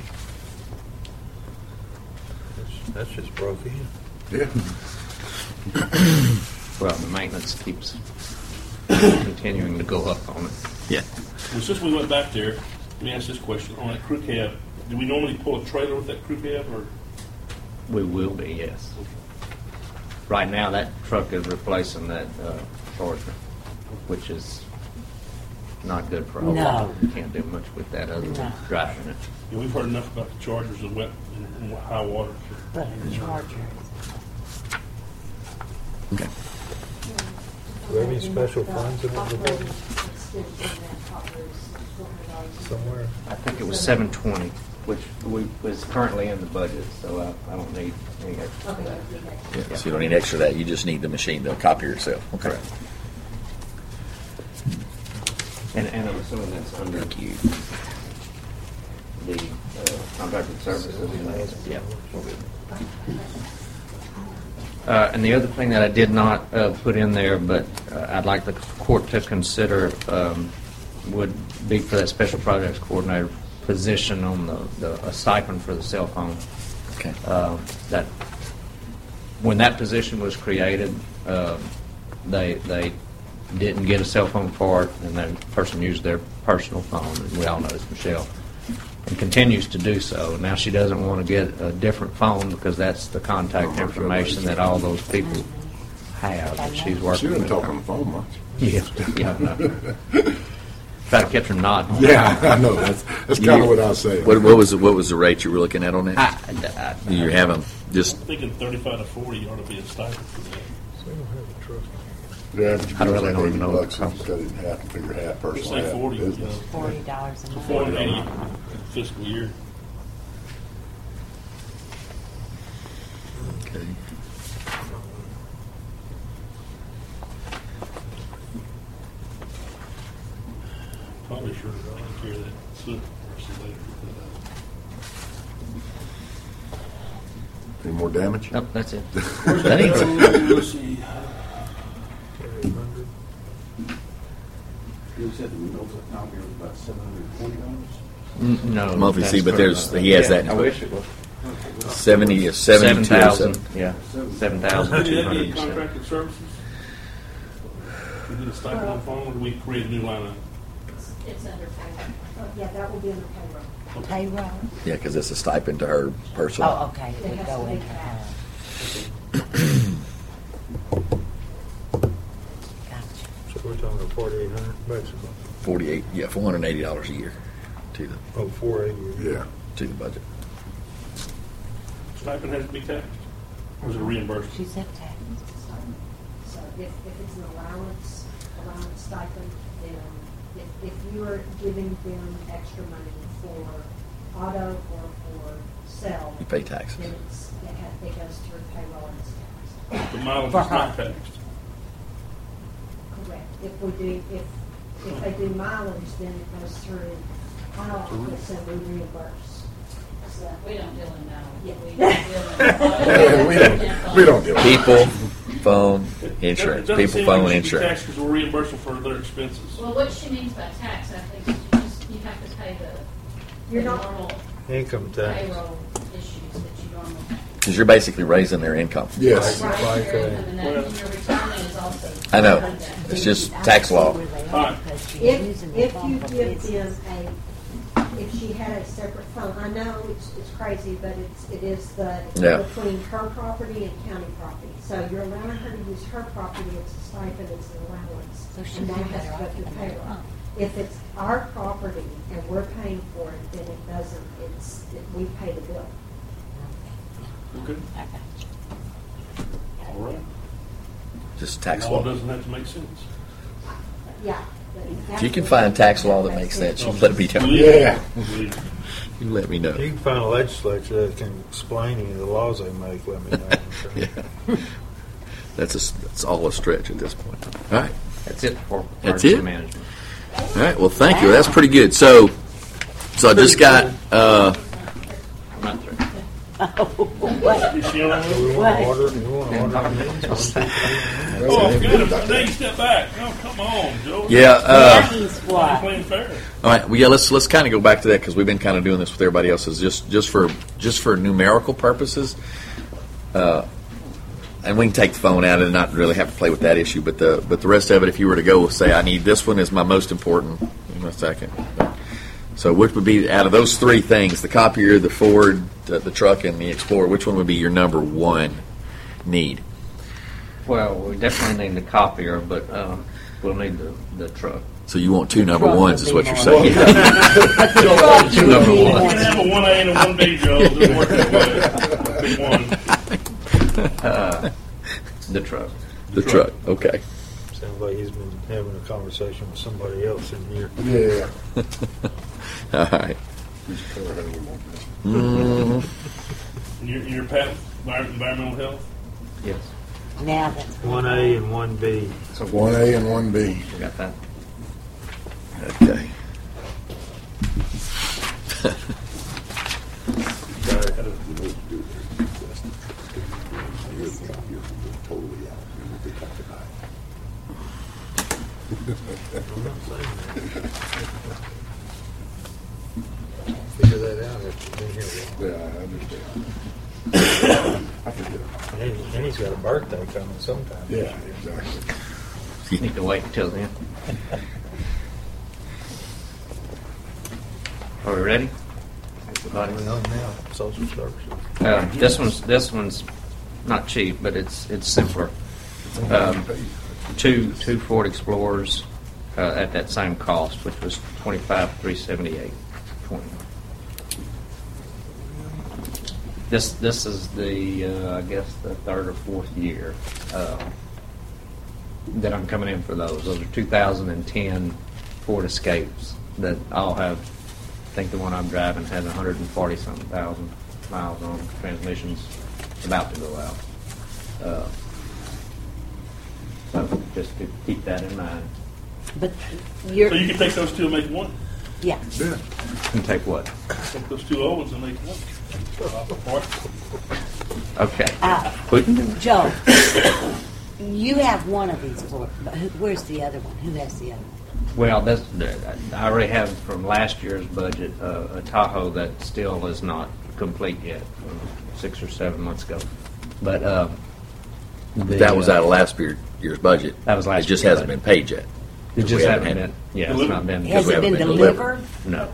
That's- That's just broke in. Yeah. Well, the maintenance keeps continuing to go up on it. Yeah. Well, since we went back there, let me ask this question. On that crew cab, do we normally pull a trailer with that crew cab, or? We will be, yes. Right now, that truck is replacing that uh, Charger, which is not good for a whole No. lot. You can't do much with that other than No. driving it. Yeah, we've heard enough about the Chargers and wet and, and high water. But a Charger. Okay. Do we have any special funds in the budget somewhere? I think it was seven twenty, which we, was currently in the budget, so I, I don't need any extra for that. Yeah, so you don't need extra of that. You just need the machine, the copier itself. Okay. Correct. And, and I'm assuming that's under the uh, contracted services. Yeah. Uh, and the other thing that I did not uh, put in there, but uh, I'd like the court to consider, um, would be for that special projects coordinator position on the, the a stipend for the cell phone. Okay. Uh, that when that position was created, uh, they they didn't get a cell phone for it, and that person used their personal phone, and we all know it's Michelle, and continues to do so. Now she doesn't want to get a different phone because that's the contact information that all those people have that she's She working didn't with. talk on the phone much. Yeah, yeah, no. Try to catch her nodding. Yeah, I know. That's that's kind of what I was saying. What, what was the, what was the rate you were looking at on that? I, I, you have them just I'm thinking thirty-five to forty ought to be a stipend for that. So we don't have a truck. The average I bill's really like don't eighty even know what bucks. it costs. Cut it in half and figure half Let's personal, say half forty, you know, business. Forty dollars a month. four hundred eighty fiscal year. okay. Probably sure I'll take care of that soon or see later. Any more damage? nope, that's it. That ain't Uh, Let's see. eight hundred. You said the Minolta copier was about seven hundred and twenty dollars? N- No. Monthly that's fee, but for, there's- uh, he has yeah, that. I wish it was. seventy, Seven seventy-two. or thousand, something. yeah, seven Did thousand you two have hundred any and seven. contracted services? We did a stipend on the phone, or did we create a new line item? It's under payroll. Oh, yeah, that will be under payroll. Payroll? Yeah, because it's a stipend to her personally. Oh, okay. It would go into her. Gotcha. So we're talking about forty-eight hundred basically. Forty-eight, yeah, four hundred and eighty dollars a year to the Oh, four eighty. Yeah. to the budget. Stipend has to be taxed, or is it reimbursed? She said tax. So if, if it's an allowance, allowance stipend, then if, if you are giving them extra money for auto or for cell, You pay taxes. then it's, it has, it goes through payroll and it's taxed. The mileage For is not her. taxed. Correct. If we do, if, if they do mileage, then it goes through our office and we reimburse. So We don't deal in that. Yeah. We don't deal in Yeah, we don't. We don't do it. People, phone, It insurance. doesn't People, seem like phone, it should be insurance. taxed because we're reimbursed for their expenses. Well, what she means by tax, I think, is you just, you have to pay the, You're the not- normal Income tax. payroll issues that you normally have. Because you're basically raising their income. Yes. Right, Like, your uh, income and that, and your retirement is also. I know. It's just tax law. Fine. If, if you give them a, if she had a separate phone, I know it's, it's crazy, but it's, it is the, Yeah. between her property and county property. So you're allowing her to use her property, it's a stipend, it's an allowance. So she And that would has to better go off through giving her payroll. phone. If it's our property and we're paying for it, then it doesn't, it's, it- we pay the bill. Okay. All right. Just tax Law law. doesn't have to make sense. Yeah. If you can find tax law that makes sense, you let me know. Yeah. Believe You let me know. You can find a legislature that can explain any of the laws they make, let me know. Yeah. That's a, that's all a stretch at this point. All right. That's it for That's emergency it? management. All right. Well, thank you. That's pretty good. So, so I just got. Uh, I'm not through. Is she on So we there? want to order, we want to order these. Oh, I'm good. Now you step back. Oh, come on, Joe. yeah. Uh, He's You're what? playing fair. all right. Well, yeah. Let's let's kind of go back to that because we've been kind of doing this with everybody else. Is just just for just for numerical purposes. Uh, and we can take the phone out and not really have to play with that issue. But the but the rest of it, if you were to go say, I need this one is my most important. Give me a second. So which would be out of those three things, the copier, the Ford, the, the truck, and the Explorer, which one would be your number one need? Well, we definitely need the copier, but um, we'll need the, the truck. So you want two number truck ones would is be what you're more- saying. Two number You ones. can have a one A and a one B, Joe. It'll work that way. Pick one. Uh, the truck. The truck, okay. Sounds like he's been having a conversation with somebody else in here. Yeah. All right. And your, your Pat, envir- environmental health? Yes. Now that's. One A and one B. So One A and one B. we got that. Okay. Figure that out after you've been here. Yeah, I understand. I forget. And, and he's got a birthday coming sometime. Yeah, exactly. You need to wait until then. Are we ready? Everybody? Well, now, social services. Uh, this one's this one's not cheap, but it's it's simpler. Um, two two Ford Explorers uh, at that same cost, which was twenty five three seventy eight twenty. This this is the uh, I guess the third or fourth year uh, that I'm coming in for those. Those are two thousand ten Ford Escapes that all have. I think the one I'm driving has one hundred forty something thousand miles on. Transmission's about to go out. Uh, so just to keep that in mind. But you're. So you can take those two and make one. Yeah. Yeah. And take what? Take those two old ones and make one. Okay. Uh, Put- Joe, you have one of these Ford, but who, where's the other one? Who has the other one? Well, that's, I already have from last year's budget uh, a Tahoe that still is not complete yet, from six or seven months ago. But uh, the, That was uh, out of last year, year's budget. That was last It just year's hasn't been budget. paid yet. It just We haven't haven't had been. Yeah, it's not been. Has we it been haven't been delivered? No,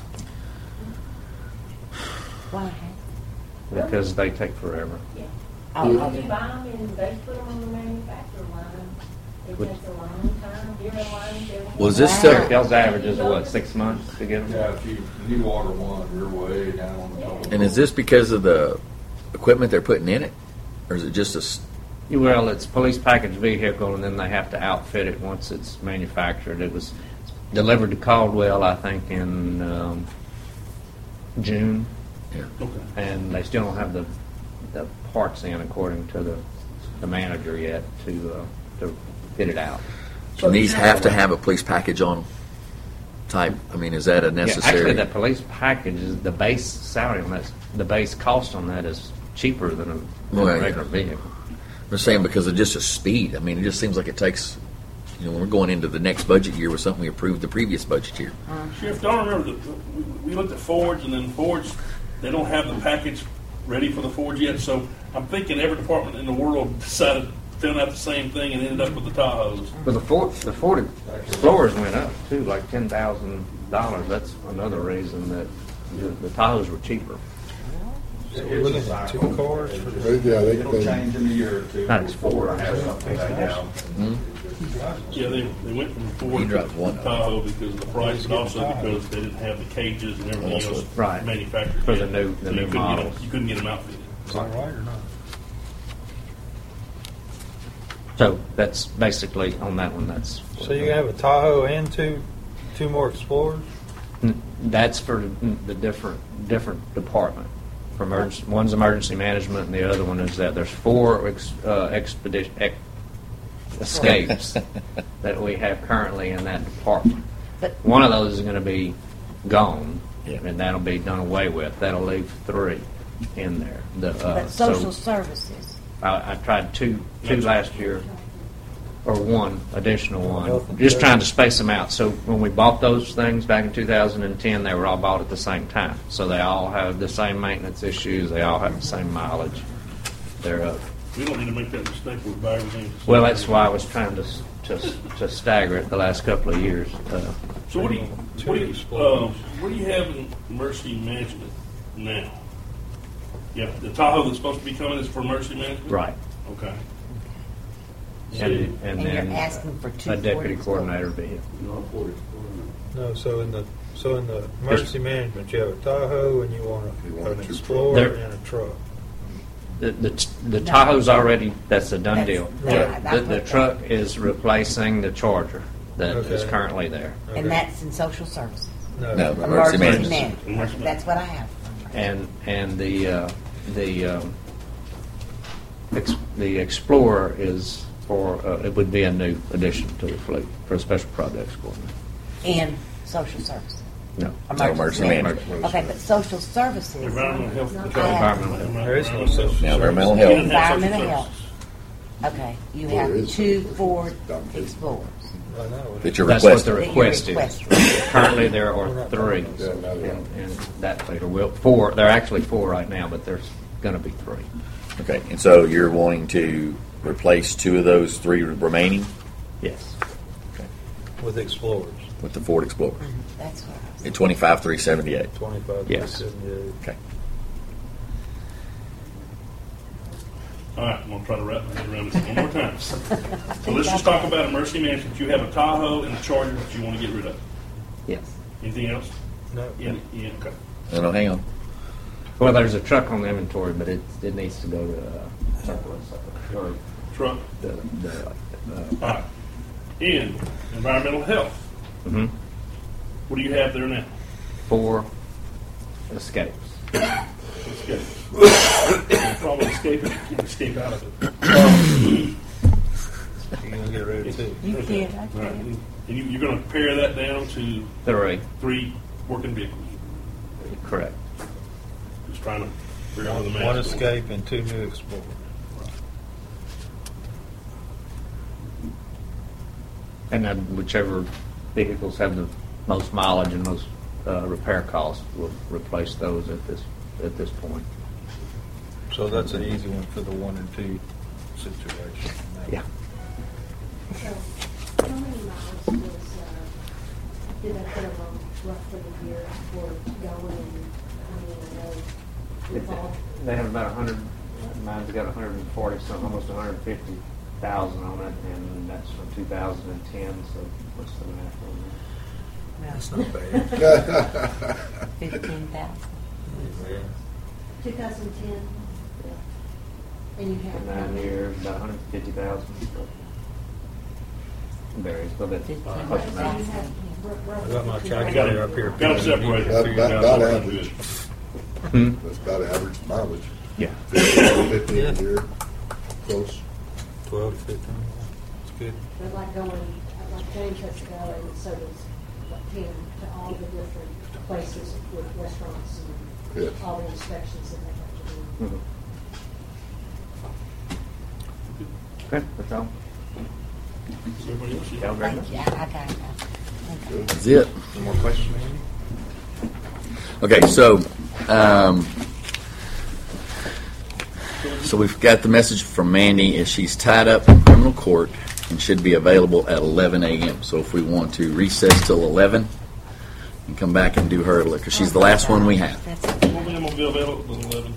Why? because they take forever. Oh, You okay. buy them and they put them on the manufacturer line. It Would- takes a long time. Your line, your Was this Wow. still, Y'all's average is what, six months to get them? Yeah, if you, you water one, you're way down on the total. and is this because of the equipment they're putting in it? Or is it just a, s- Well, it's police package vehicle, and then they have to outfit it once it's manufactured. It was delivered to Caldwell, I think, in um, June, yeah. Okay. and they still don't have the the parts in, according to the the manager yet, to uh, to fit it out. And these have to have a police package on type? I mean, is that a Yeah, necessary? actually, that police package is the base salary on that. The base cost on that is cheaper than a, than Well, a yeah. regular vehicle. I'm just saying because of just a speed. I mean, it just seems like it takes, you know, when we're going into the next budget year with something we approved the previous budget year. Sheriff, don't remember, that we- we looked at Fords, and then Fords, they don't have the package ready for the Fords yet, so I'm thinking every department in the world decided, found out the same thing and ended up with the Tahoes. But the Ford, the Ford Explorers went up too, like ten thousand dollars. That's another reason that the, the Tahoes were cheaper. So we're looking at two cars for the. Yeah, they, It'll they, change in a year or two. Not Explorer. I have something right now. Yeah, they, they went from Ford He to drives one. Tahoe because of the price, but also because they didn't have the cages and everything else Right. manufactured. For the yet. new- the So you new couldn't get 'em- models. You couldn't get them outfitted. Is that right or not? So that's basically on that one. That's So you have a Tahoe and two, two more Explorers? That's for the different different department. For emergency, one's emergency management, and the other one is that there's four ex, uh, expedition ex, escapes that we have currently in that department. But One of those is going to be gone, Yeah. and that'll be done away with. That'll leave three in there. The, uh, but social so services. I, I tried two two last year, or one additional Health one. and Just safety. trying to space them out. So when we bought those things back in two thousand ten, they were all bought at the same time. So they all have the same maintenance issues. They all have the same mileage. They're uh, We don't need to make that mistake with buy everything. at the same well. That's time. why I was trying to s- to s- to stagger it the last couple of years. Uh, So what do you, what do you, uh, what do you have in emergency management now? Yeah, the Tahoe that's supposed to be coming is for emergency management? right. Okay. And, and And then you're asking for two a deputy Ford Explorers. coordinator vehicle. No, so in the, so in the emergency management, you have a Tahoe and you want You a, want an two Explorer There- and a truck. The, the, the Tahoe's already, that's a done That's- deal. yeah, The, I the, the put truck is replacing the Charger that is Okay. currently there. Okay. And that's in social services. No, No. emergency management. management. That's what I have. And, and the, uh, the, um, ex, the Explorer is for, uh, it would be a new addition to the fleet for a special projects coordinator. And social services. No. No, emergency management. Okay, but social services. Environmental health. I control. have- Environmental health. There is no social Now, environmental You health. didn't have social Environmental services. Okay, you Well, there have is two social Ford services. Explorers. I know. That you're That's what the requesting. request is. requesting. Currently, there are three Yeah, no, in, yeah. in that fleet, or will, four, there are actually four right now, but there's gonna be three. Okay, and so you're wanting to replace two of those three remaining Yes. With Explorers, with the Ford Explorer That's what I was. at twenty-five three seventy-eight. twenty-five, Yes. seventy-eight. Okay. All right, I'm gonna try to wrap my head around this one more time. So let's just talk about emergency management. You have a Tahoe and a Charger that you want to get rid of. Yes. Anything else? No. Yeah, yeah, okay. No, no, hang on. Well, there's a truck on the inventory, but it, it needs to go to uh, surplus, or Truck. the, the, uh, All right. In environmental health, mhm. what do you have there now? four escapes. Escape. The problem with escape is you can't escape out of it. You're gonna get rid of two. You Okay. kid, I All right. kid. And you, you're going to pare that down to Three, three working vehicles. correct. Just trying to figure out the math. One Escape and two new Explorers. And then whichever vehicles have the most mileage and most uh, repair costs, we'll replace those at this, at this point. So that's an easy one for the one and two situation. Yeah. So, how many miles was, uh, did I put them on roughly a year for going and, I mean, I know with all, They have about a hundred, mine's got a hundred and forty, some, almost a hundred and fifty thousand on it, and that's from two thousand and ten, so what's the math on that? That's not bad. Fifteen thousand. Yeah. two thousand ten? And you For have. nine years, about a hundred and fifty thousand. Varies a little bit. Fifteen plus or So you minus. have I roughly. got my two- calculator up here. Got them separated. About- Figured it out. about That's average. good. Hmm? That's about average mileage. Yeah. Fifteen Yeah. a year, close. Twelve to fifteen. It's good. But like going, like James has to go, and so does like Tim, to all the different places with restaurants and Yes. all the inspections that they have to do. Mhm. Okay, that's all. Everybody else, you- Y'all very much. Thank you. I, I got it. Okay. That's it. Any more questions, Andy? Okay, so, um, so we've got the message from Mandy is she's tied up in criminal court and should be available at eleven a.m. So if we want to recess till eleven and come back and do her, because she's the last one we have. That's Well, okay. then we'll be available at eleven.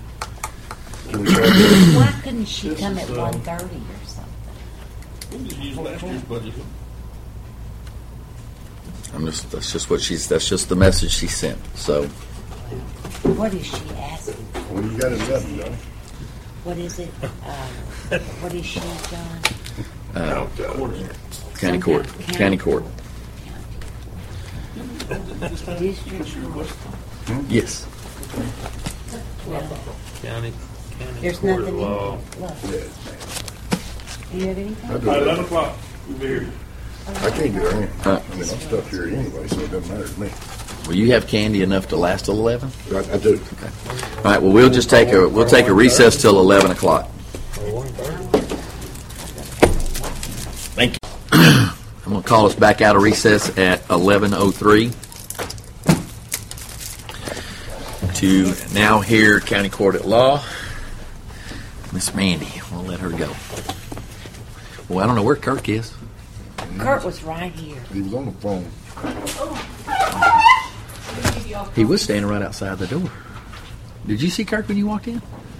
Why couldn't she This come is, at uh, one thirty or something? We just used last year's budget. I'm just, that's just what she's, that's just the message she sent. So, What is she asking? Well, you got it done, Johnny. What is it? Uh, what is she, John? uh, county Some court, kind of county court. District court. Yes. County, county There's court nothing of in law. there. Look. Do you have anything? I At do eleven that. o'clock, we'll be here. I can't do anything. Huh. I mean, I'm stuck here anyway, so it doesn't matter to me. Will you have candy enough to last till eleven? I, I do. All right, well, we'll just take a, we'll take a recess till eleven o'clock. Or one thirty. Thank you. I'm going to call us back out of recess at eleven oh three to now hear County Court at Law. Miss Mandy, we'll let her go. Well, I don't know where Kirk is. Kurt was right here. He was on the phone. He was standing right outside the door. Did you see Kirk when you walked in?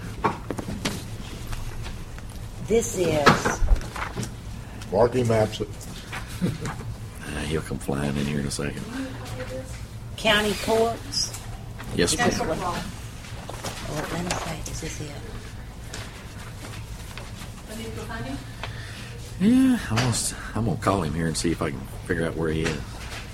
This is Mark him absent. Uh, he'll come flying in here in a second. county courts. Yes, Is this ma'am. what? Oh, let me say, is this it? I need to go find him? Yeah, I'm gonna, s- I'm gonna call him here and see if I can figure out where he is.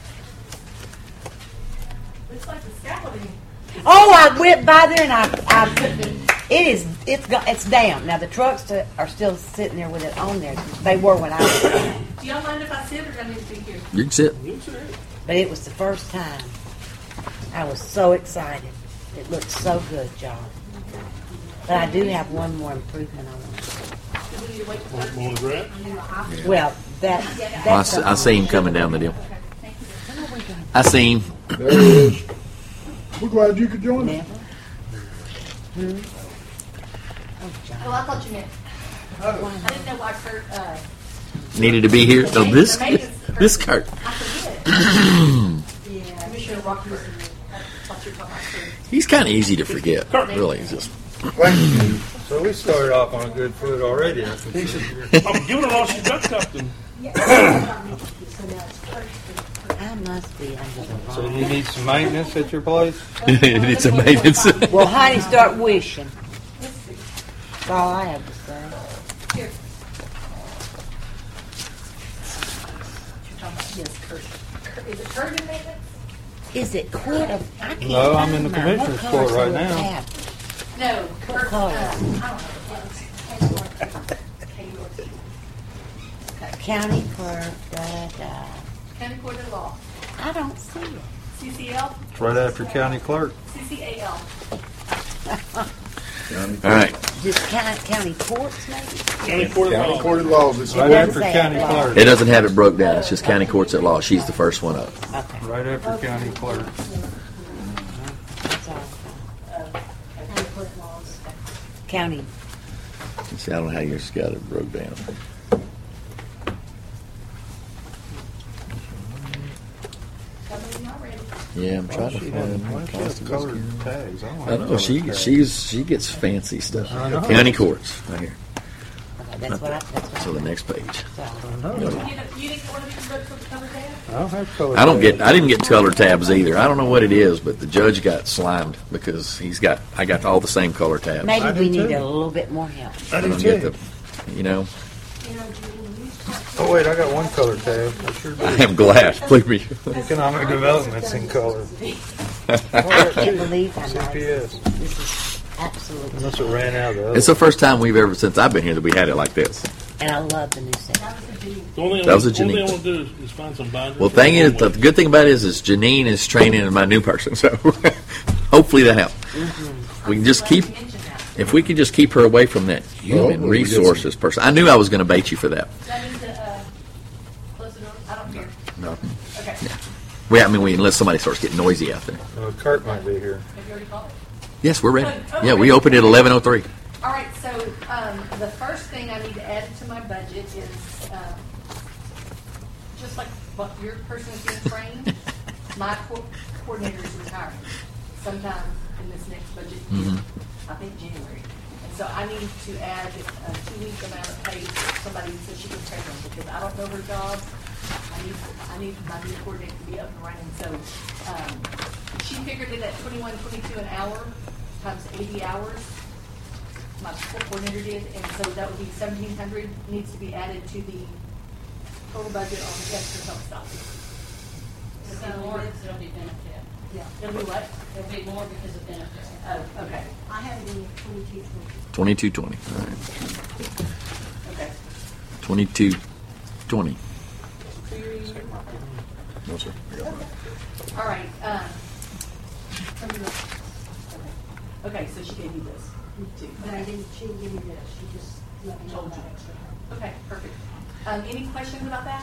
Looks like the scaffolding. Oh, I went by there and I, I it is, it's go- it's damp. Now the trucks st- are still sitting there with it on there. They were when I was there. Do y'all mind if I sit or do I need to be here? You can sit. But it was the first time. I was so excited. It looked so good, John. But I do have one more improvement I want to Do we need to wait till Want more Thursday? of that? Well, that, I, that's. s- I see him coming down the deal. Thank you. When are we gonna- I see him. There he is. We're glad you could join us. Never? Hmm? Oh, John. Oh, I thought you meant, I didn't know why Kurt, uh, Needed to be here. No, this Maintenance- this Kirk. I forget. Yeah, Commissioner Rocky was in the, I thought you were talking about Kurt. He's kind of easy to forget. Really, he's just. Thank you. So we started off on a good foot already. I can see here. I'm giving her all she got, Captain. I must be under the So wrong. you need some maintenance at your place? It's a maintenance. Well, honey, start wishing. That's all I have to say. Here. You're talking about, yes, Kurt. Kurt- Is it Kurt in maintenance? Is it court of? I can't No, I'm in find the mine. What commissioner's color's court right the now. tab? No, Kurt, uh, color? I don't know. Katie Ortiz. County clerk, da da. County Court of Law, I don't see it. C C L, It's right after county clerk. C C A L. All right. Just county, county courts, maybe? County Court of County Law. Court of Laws. It's Right doesn't after say county it. clerk. It doesn't have it broke down. It's just county courts at law. She's the first one up. Okay, Right after county clerk. that's all. County Court of Laws. County, See, I don't know how yours got it broke down. Tell me when y'all ready. Yeah, I'm trying to She find had- why my does she have constables. colored tags? don't I have know colored she tags. she's she gets fancy stuff. I know. County courts right here. okay, that's what I, that's what I. So the next page. I You know. didn't, you didn't order these books with the cover tab? I don't have colored I don't get tags. I didn't get color tabs either. I don't know what it is, but the judge got slimed because he's got I got all the same color tabs. Maybe I we do need too. a little bit more help. I I do don't get too. the, you know. You know, do you use that? Oh, wait, I got one color tab. I sure do. I am glad. Believe me. Economic development's in color. I can't believe I C know. P S. This is absolutely, Unless it ran out of the other. It's the first time we've ever since I've been here that we had it like this. and I love the new set. That was a G. The only thing, That was a only thing I Janine. want to do is, is find some binders. Well, thing is, the good thing about it is, is Janine is training my new person, so hopefully that helps. We can just keep, Mention that. If we could just keep her away from that human Well, we get some- resources person. I knew I was going to bait you for that. Does that mean to, uh, close the door? I don't care. No. Okay. We, I mean, we, unless somebody starts getting noisy out there. Uh, Kurt might be here. Have you already called it? Yes, we're ready. Okay. Yeah, we opened at eleven oh three. All right, so um, the first thing I need to add to my budget is, um, just like what your person is being trained, my co- coordinator is retiring sometime in this next budget year, I think January. And so I need to add a two-week amount of pay for somebody so she can train them, because I don't know her job. I need, I need my new coordinator to be up and running. So um, she figured it at twenty-one, twenty-two an hour times eighty hours. My coordinator did, and so that would be seventeen hundred needs to be added to the total budget on the extra help stuff. It'll be more, it'll be benefit. Yeah. It'll be what? It'll be more because of benefit. Oh, okay, I have it in twenty-two twenty. Twenty-two twenty. All right. okay. Twenty-two twenty. No, sir. I got mine. All right, um, from the, okay. Okay, so she gave you this, too. But I didn't, she didn't give me this, she just let me know Told about you. extra help. Okay, perfect. Um, any questions about that?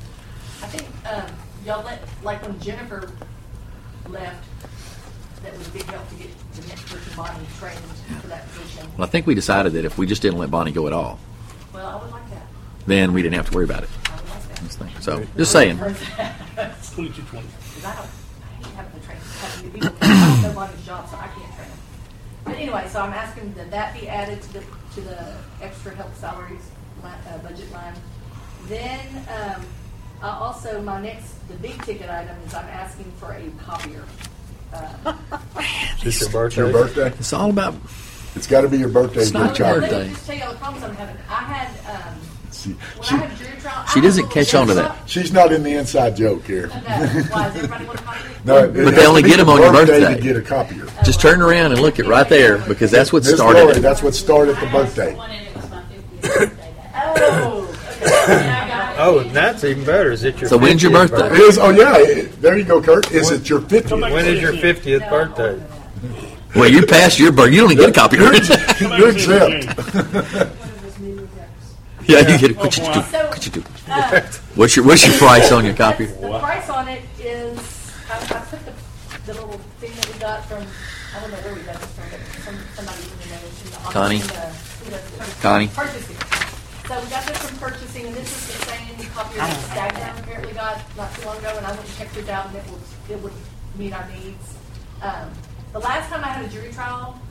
I think, um, y'all let, like when Jennifer left, that was a big help to get the next person Bonnie trained for that position. Well, I think we decided that if we just didn't let Bonnie go at all, Well, I would like that. then we didn't have to worry about it. I would like that. This thing. So, just saying. Because Twenty-two twenty. I don't, I hate having to train, having to people, I don't know Bonnie's job, so I can't train them. But anyway, so I'm asking that that be added to the, to the extra help salaries line, uh, budget line. Then, um, I also, my next, the big ticket item is I'm asking for a copier. Uh, Is this your It's your birthday? birthday? It's all about. It's got to be your birthday. It's to not get your a Let copy. me just tell you all the problems I'm having. I had, um, See, when she, I had jury trial. She I doesn't had a catch little on to that. desktop. she's not in the inside joke here. No, why, does everybody want a copy? No, it But they has only to be get them on your birthday. to get a copier. Just turn around and look it right there, because that's what Miss started Lori, it. that's what started the I asked birthday. for one and it was my fiftieth birthday that Oh, okay. And I got it. Oh, and that's even better. Is it your So when's your fiftieth birthday? It is, oh yeah, it- there you go, Kurt. Is it your fiftieth? When is your fiftieth No, birthday? Well, you passed your birth. You don't even get a copy. You're Come exempt. One of those new reps. Yeah, you get it. What you do? So, What you do? uh, What's your What's your price on your copier? The price on it is, I, I put the, the little thing that we got from, I don't know where we got this from, but some, somebody in the knows. in the office, Connie? in the- in the- Connie? Purchasing. So we got this from purchasing, and this is the same copier that Stagtown apparently got not too long ago, and I went and checked it out, and it would, it would meet our needs. Um, the last time I had a jury trial,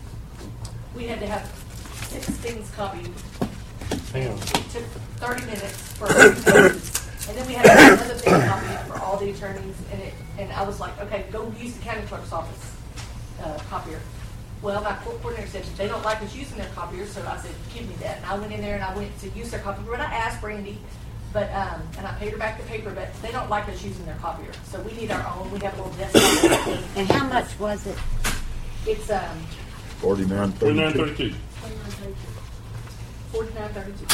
we had to have six things copied. Damn. It took thirty minutes for and then we had another thing copied for all the attorneys, and it, and I was like, okay, go use the county clerk's office uh, copier. Well, my court coordinator said they don't like us using their copier, so I said, give me that. And I went in there and I went to use their copier. But I asked Brandy, but um, and I paid her back the paper, but they don't like us using their copier, so we need our own. We have a little desktop. And how much was it? It's um, Forty-nine Twenty-nine thirty-two. thirty-two. forty-nine thirty-two.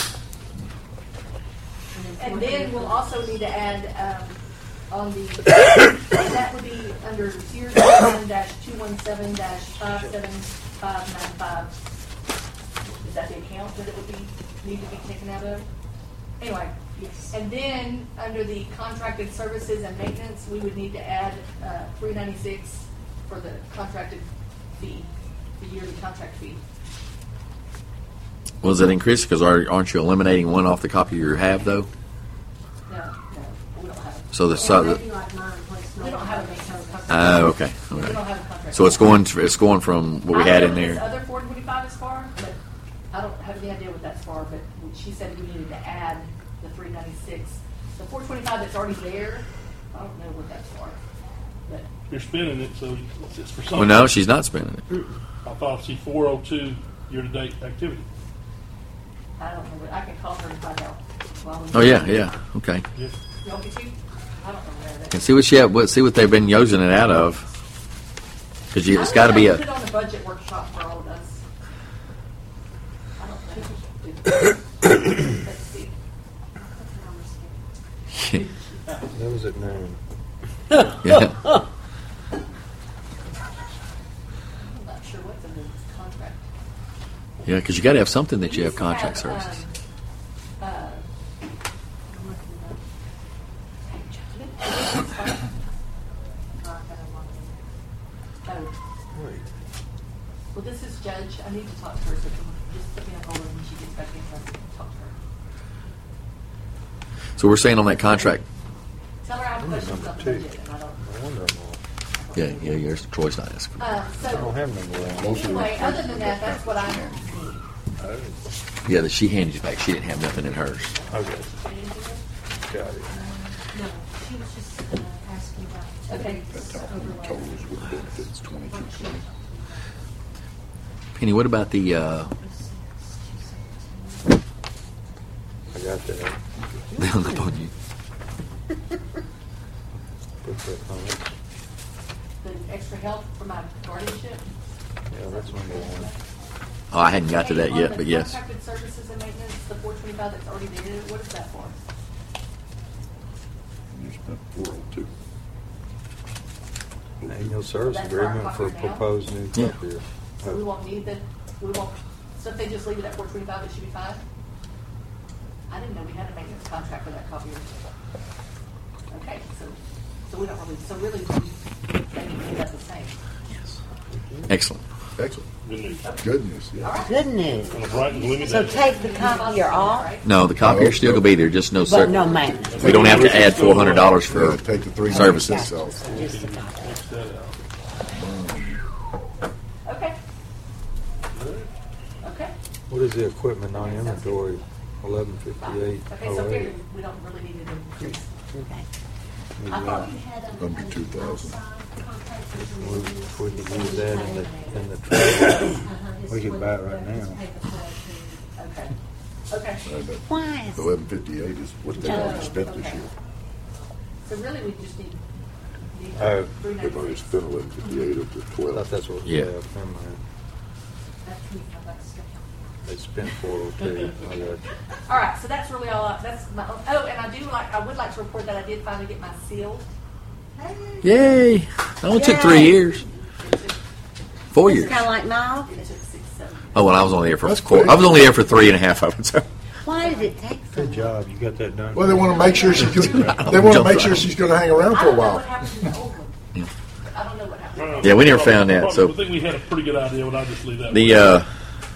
And And then then we'll also need to add, um, on the, that would be under zero one dash two one seven dash five seven five nine five. Is that the account that it would be, need to be taken out of? Anyway, yes. And then, under the contracted services and maintenance, we would need to add, uh, three ninety-six for the contracted fee, the yearly contract fee. Was it increased? Because aren't you eliminating one off the copy you have, though? No, no, we don't have, So the, Well, so that'd the be like mine, place we don't not have a make maintenance her- contract. oh, okay, We don't okay. have a contract. So it's going it's going from what we I had don't in know if this there. other four twenty-five is far, but I don't have any idea what that's for, but she said we needed to add the three ninety-six. The four twenty-five that's already there, I don't know what that's for, but You're spending it, so it's it's for something. Well, no, she's not spending it. I thought I see four oh two year-to-date activity. I don't know what, I can call her and find out. while we- Oh yeah, yeah. Okay. Yeah. You want me to? I don't know where that And see what she have, what see what they've been using it out of. Because it's got to be Put it a. on the budget workshop for all of us. I don't know. Let's see. That was at noon. Yeah. I'm not sure what's in the contract. Yeah, because you got to have something that We you have used to contract have, services. um, uh, Oh. Well, this is Judge. I need to talk to her, so can you just put me on hold and when she gets back in, so I can talk to her. So we're saying on that contract, Tell her I have questions about the budget, and I don't. I wonder more. yeah, yeah, yeah, Troy's not asking. Uh, I don't so, have number one. anyway, other than that, that's what I need. Yeah, that she handed you back. She didn't have nothing in hers. Okay. Got it. No, she was just uh, asking about. Okay. Totals with benefits, twenty-two twenty. Penny, what about the, uh, I got that. they hung up on you? Put that on it. The extra help for my guardianship. Yeah, that's number one. Oh, I hadn't got to that Okay, yet, on but the yes. Contracted services and maintenance, the four twenty-five that's already there, what is that for? You spent four oh two. Annual service That's our agreement for cover now? proposed new Yeah. copier. So we won't need the, we won't, so if they just leave it at four twenty-five, it should be fine? I didn't know we had a maintenance contract for that copier. Okay, so, so we don't really, so really, we, they need to keep that the same. Yes. Excellent. Excellent. Good news. Good news, yeah. Good news. On a bright and gloomy So day. take the copier off, No, the copier's still gonna be there, just no but service. no maintenance. We don't have to add four hundred dollars We're for gonna take the three services. ninety-six off. Just the copy. Okay. Okay. What is the equipment on inventory? Eleven fifty-eight Okay, so oh here, eight. we don't really need it increase. Okay. I thought We had a- Under two thousand. We, we could use that in the, in the trade. We could buy it right now. Okay. Okay. Why is Eleven fifty-eight is what they already spent this Okay. year. So really, we just need, need Oh. three They've already ninety-six. spent eleven fifty-eight up to I thought twelve. that's what, Yeah. yeah, never mind. That's twenty-five bucks. They spent four oh two. I got you. All right, so that's really all. I, that's my. Oh, and I do like. I would like to report that I did finally get my seal. Yay! It only took three Yay. years. Four It's years. kind of like now. It took six, seven. Oh, well, I was only there for That's four. quick. I was only there for three and a half of it. So. Why did it take so Good long? job, you got that done. Well, they want to make sure she's gonna, they want to make sure she's gonna hang around I for a don't know while. what happened to the old one. I don't know what happened. Yeah, we never found that, so- I think we had a pretty good idea, but I'll just leave that. The uh,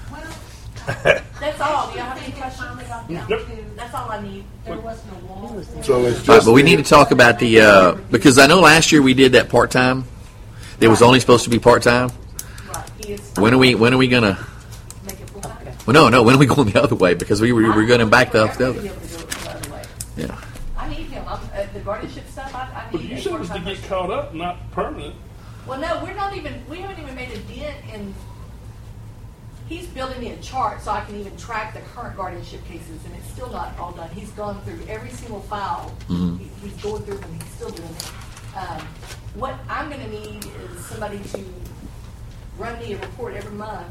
That's all. Do y'all have any questions? Nope. That's all I need. There was no wall. So it's all right, just. but we need to talk about the uh, because I know last year we did that part time. It was only supposed to be part time. Right. He is. When are we? When are we gonna? Make it full time. Well, no, no. When are we going the other way? Because we were, we were going to back the, the other. Be able to go the other way. Yeah. I need him. I'm, uh, the guardianship stuff. I, I But need you a said it was to part-time get person. caught up, not permanent. Well, no, we're not even. We haven't even made a dent in. He's building me a chart so I can even track the current guardianship cases, and it's still not all done. He's gone through every single file. Mhm. He, he's going through them. He's still doing it. Um, what I'm going to need is somebody to run me a report every month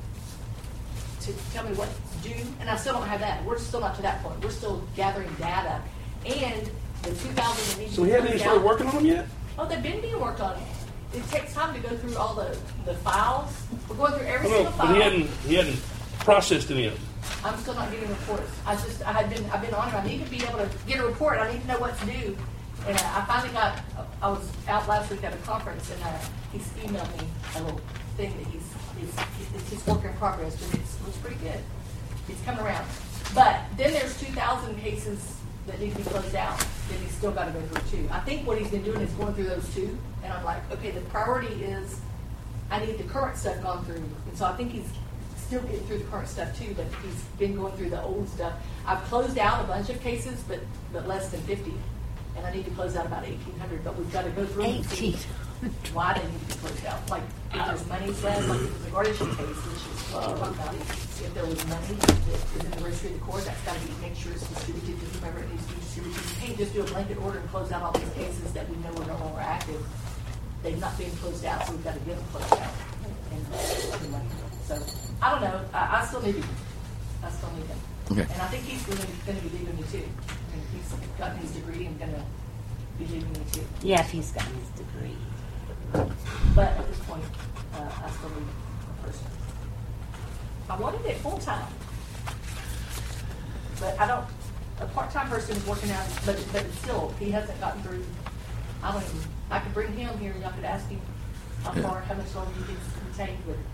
to tell me what's due, and I still don't have that. We're still not to that point. We're still gathering data, and the two thousand that needs So to he be hadn't even closed started out- working on them yet? Oh, they've been being worked on. It takes time to go through all the, the files. We're going through every I single know, file. but he hadn't, he hadn't processed any of them. I'm still not getting reports. I just, I had been, I've been on it. I need to be able to get a report. I need to know what's due. And uh, I finally got, I was out last week at a conference, and uh, he's emailed me a little thing that he's, he's, it's his work in progress, but it's, looks pretty good. It's coming around. But then there's two thousand cases that need to be closed out that he's still got to go through too. I think what he's been doing is going through those two, and I'm like, okay, the priority is I need the current stuff gone through. And so I think he's still getting through the current stuff too, but he's been going through the old stuff. I've closed out a bunch of cases, but, but less than fifty. And I need to close out about eighteen hundred, but we've got to go through them and see why they need to be closed out. Like, if there's money left, like if it was a guardianship case, which is what we're talking about, if there was money that is in the registry of the court, that's got to be, make sure it's distributed to whomever it needs to be distributed to. You can't just do a blanket order and close out all these cases that we know are no longer active. They've not been closed out, so we've got to get them closed out. And, uh, so, I don't know, I, I still need him. I still need him. Okay. And I think he's going to be leaving me too. I mean, he's gotten his degree and going to be leaving me too. Yeah, if he's got his degree. But at this point, uh, I still need a person. I wanted it full-time. But I don't, a part-time person is working out, but, but it's still, he hasn't gotten through, I don't even, I could bring him here and y'all could ask him how Yeah. far, how much longer he thinks it can take with it.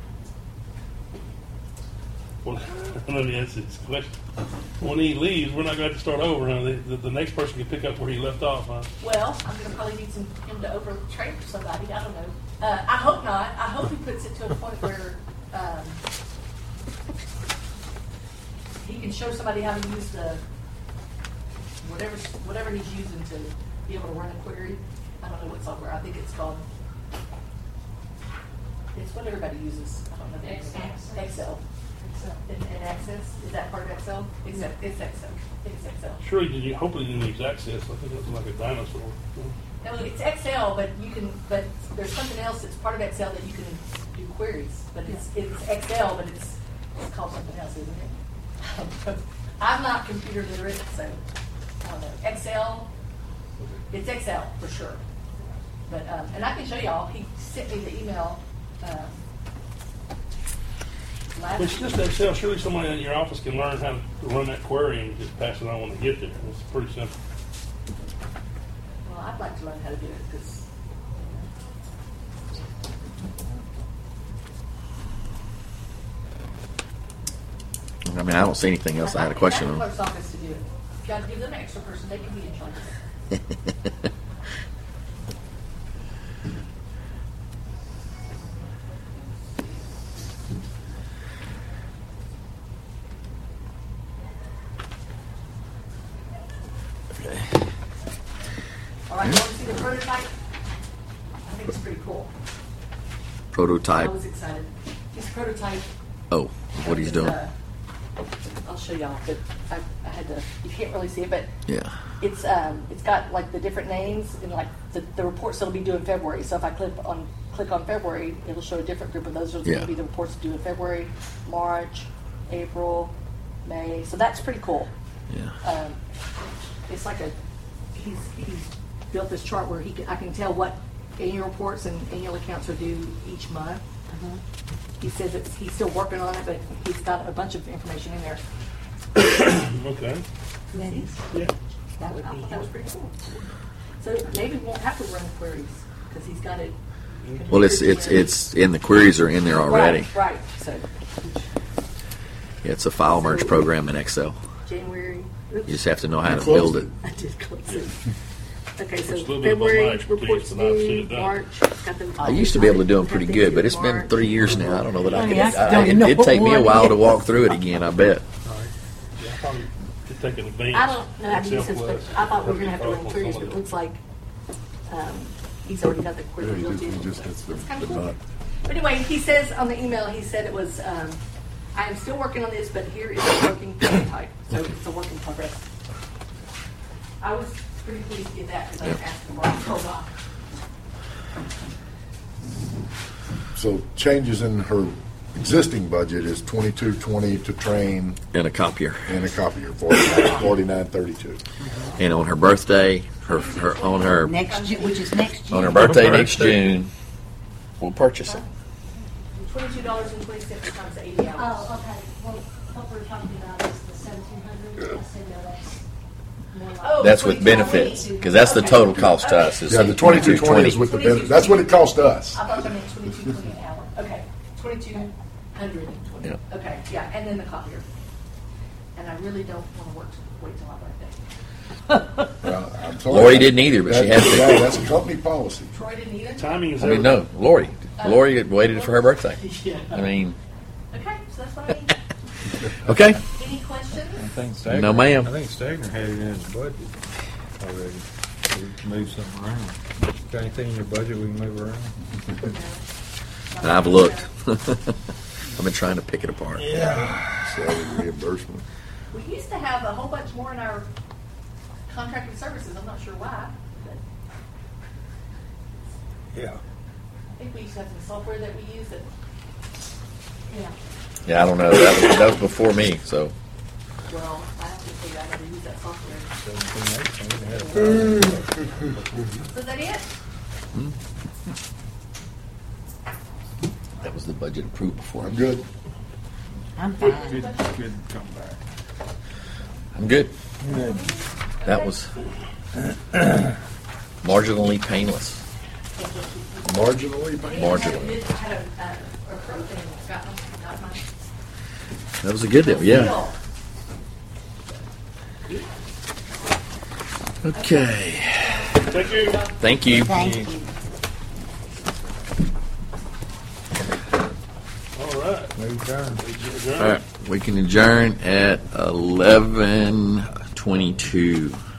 Well, let me answer this question. When he leaves, we're not going to have to start over, huh? The, the, the next person can pick up where he left off, huh? Well, I'm gonna probably need some, him to over-train for somebody, I don't know. Uh, I hope not, I hope he puts it to a point where, um, he can show somebody how to use the, whatever, whatever he's using to be able to run a query. I don't know what software, I think it's called, it's what everybody uses, I don't know. the name of it. Excel. Excel. And, and Access, is that part of Excel? Except, it's Excel, it's Excel. Sure, you, you hopefully you use access. I think that's like a dinosaur. No, it's Excel, but you can, but there's something else that's part of Excel that you can do queries. But it's, it's Excel, but it's, it's called something else, isn't it? I'm not computer literate, so I don't know. Excel, it's Excel for sure. But, um, and I can show y'all, he sent me the email, um, last It's just Excel. Surely somebody in your office can learn how to run that query and just pass it on when they get there. It's pretty simple. Well, I'd like to learn how to do it, because, I mean, I don't see anything else I had a question on. Clerk's office to do it. If you got to give them an extra person, they can be in charge. All right, you want to see the prototype? I think it's pretty cool. I Prototype. was excited. This prototype. Oh, what he's is, doing. uh, I'll show y'all, but I, I had to. You can't really see it, but Yeah. it's um, it's got like the different names and like the, the reports that'll be due in February. So if I click on click on February, it'll show a different group of those. Are going Yeah. to be the reports due in February, March, April, May. So that's pretty cool. Yeah. Um, it's like a he's he's built this chart where he can, I can tell what annual reports and annual accounts are due each month. He says that he's still working on it, but he's got a bunch of information in there. Okay. That is. Yeah. That would be. That was pretty cool. So maybe we won't have to run queries because he's got it. Well, it's it's it's in the queries are in there already. Right. Right. So Yeah, it's a file merge program in Excel. January. Oops. You just have to know how to closed build it. I did close it. Okay, so It's a little bit above my February expertise, reports and I've seen due, it done. March. Got them. I used to be able to do them pretty good, but it's been three years now. I don't know that I Honey, can. I I, don't it, know it'd take me a what while it to walk through it again. I bet. All right. Yeah, I probably could take an advance. I don't know how to use this, Excel but class. I thought we were going to have to run Work on queries, some but of it looks like um, he's already got the Yeah, query he built just, in. he just hits the, It's kind the of cool. nut. But anyway, he says on the email, he said it was, um, I am still working on this, but here is a working prototype. So it's a work in progress. I was pretty pleased to get that because I was asking for it for a while. So changes in her existing budget is twenty-two twenty to train And a copier. and a copier, forty-nine, forty-nine thirty-two. And on her birthday, her her on her Next, Ju- which is next June. on her birthday next June, we'll purchase it. Twenty-two dollars and twenty cents times eighty hours. Oh, okay, well, what we're talking about is the seventeen hundred, I said no, that's more like. Oh, That's with twenty-two benefits, twenty. because that's the Okay. total cost to us. Is Yeah, the twenty-two twenty is with the, ben- that's what it cost us. I thought I meant twenty-two twenty an hour. Okay, twenty-two hundred and twenty. Yeah. Okay, yeah, and then the copier. And I really don't want to work to wait till my birthday. Well, I'm sorry. Lori didn't either, but she had That- to. yeah, That's a company policy. Troy didn't either. Timing is I mean, everything. no, Lori. Lori had waited for her birthday. Yeah. I mean, Okay, so that's what I need. okay. Any questions? I think Stagner, No, ma'am. I think Stagner had it in his budget already. We can move something around. Got anything in your budget we can move around? And I've looked. I've been trying to pick it apart. Salary reimbursement. We used to have a whole bunch more in our contracted services. I'm not sure why. But Yeah. I think we used to have some software that we use that. Yeah. Yeah, I don't know. That was, that was before me, so. Well, I have to figure out how to use that software. seventeen, eighteen, had a problem. So is that it? That was the budget approved before. I'm good. I'm fine. Good, good to come back. I'm good. Good. That was marginally painless. Marginally, but Marginally. Had a, uh, a approved and got, got my That was a good deal, yeah. Okay. Thank you. Thank you. Thank you. All right. Move down. All right, we can adjourn at eleven twenty-two.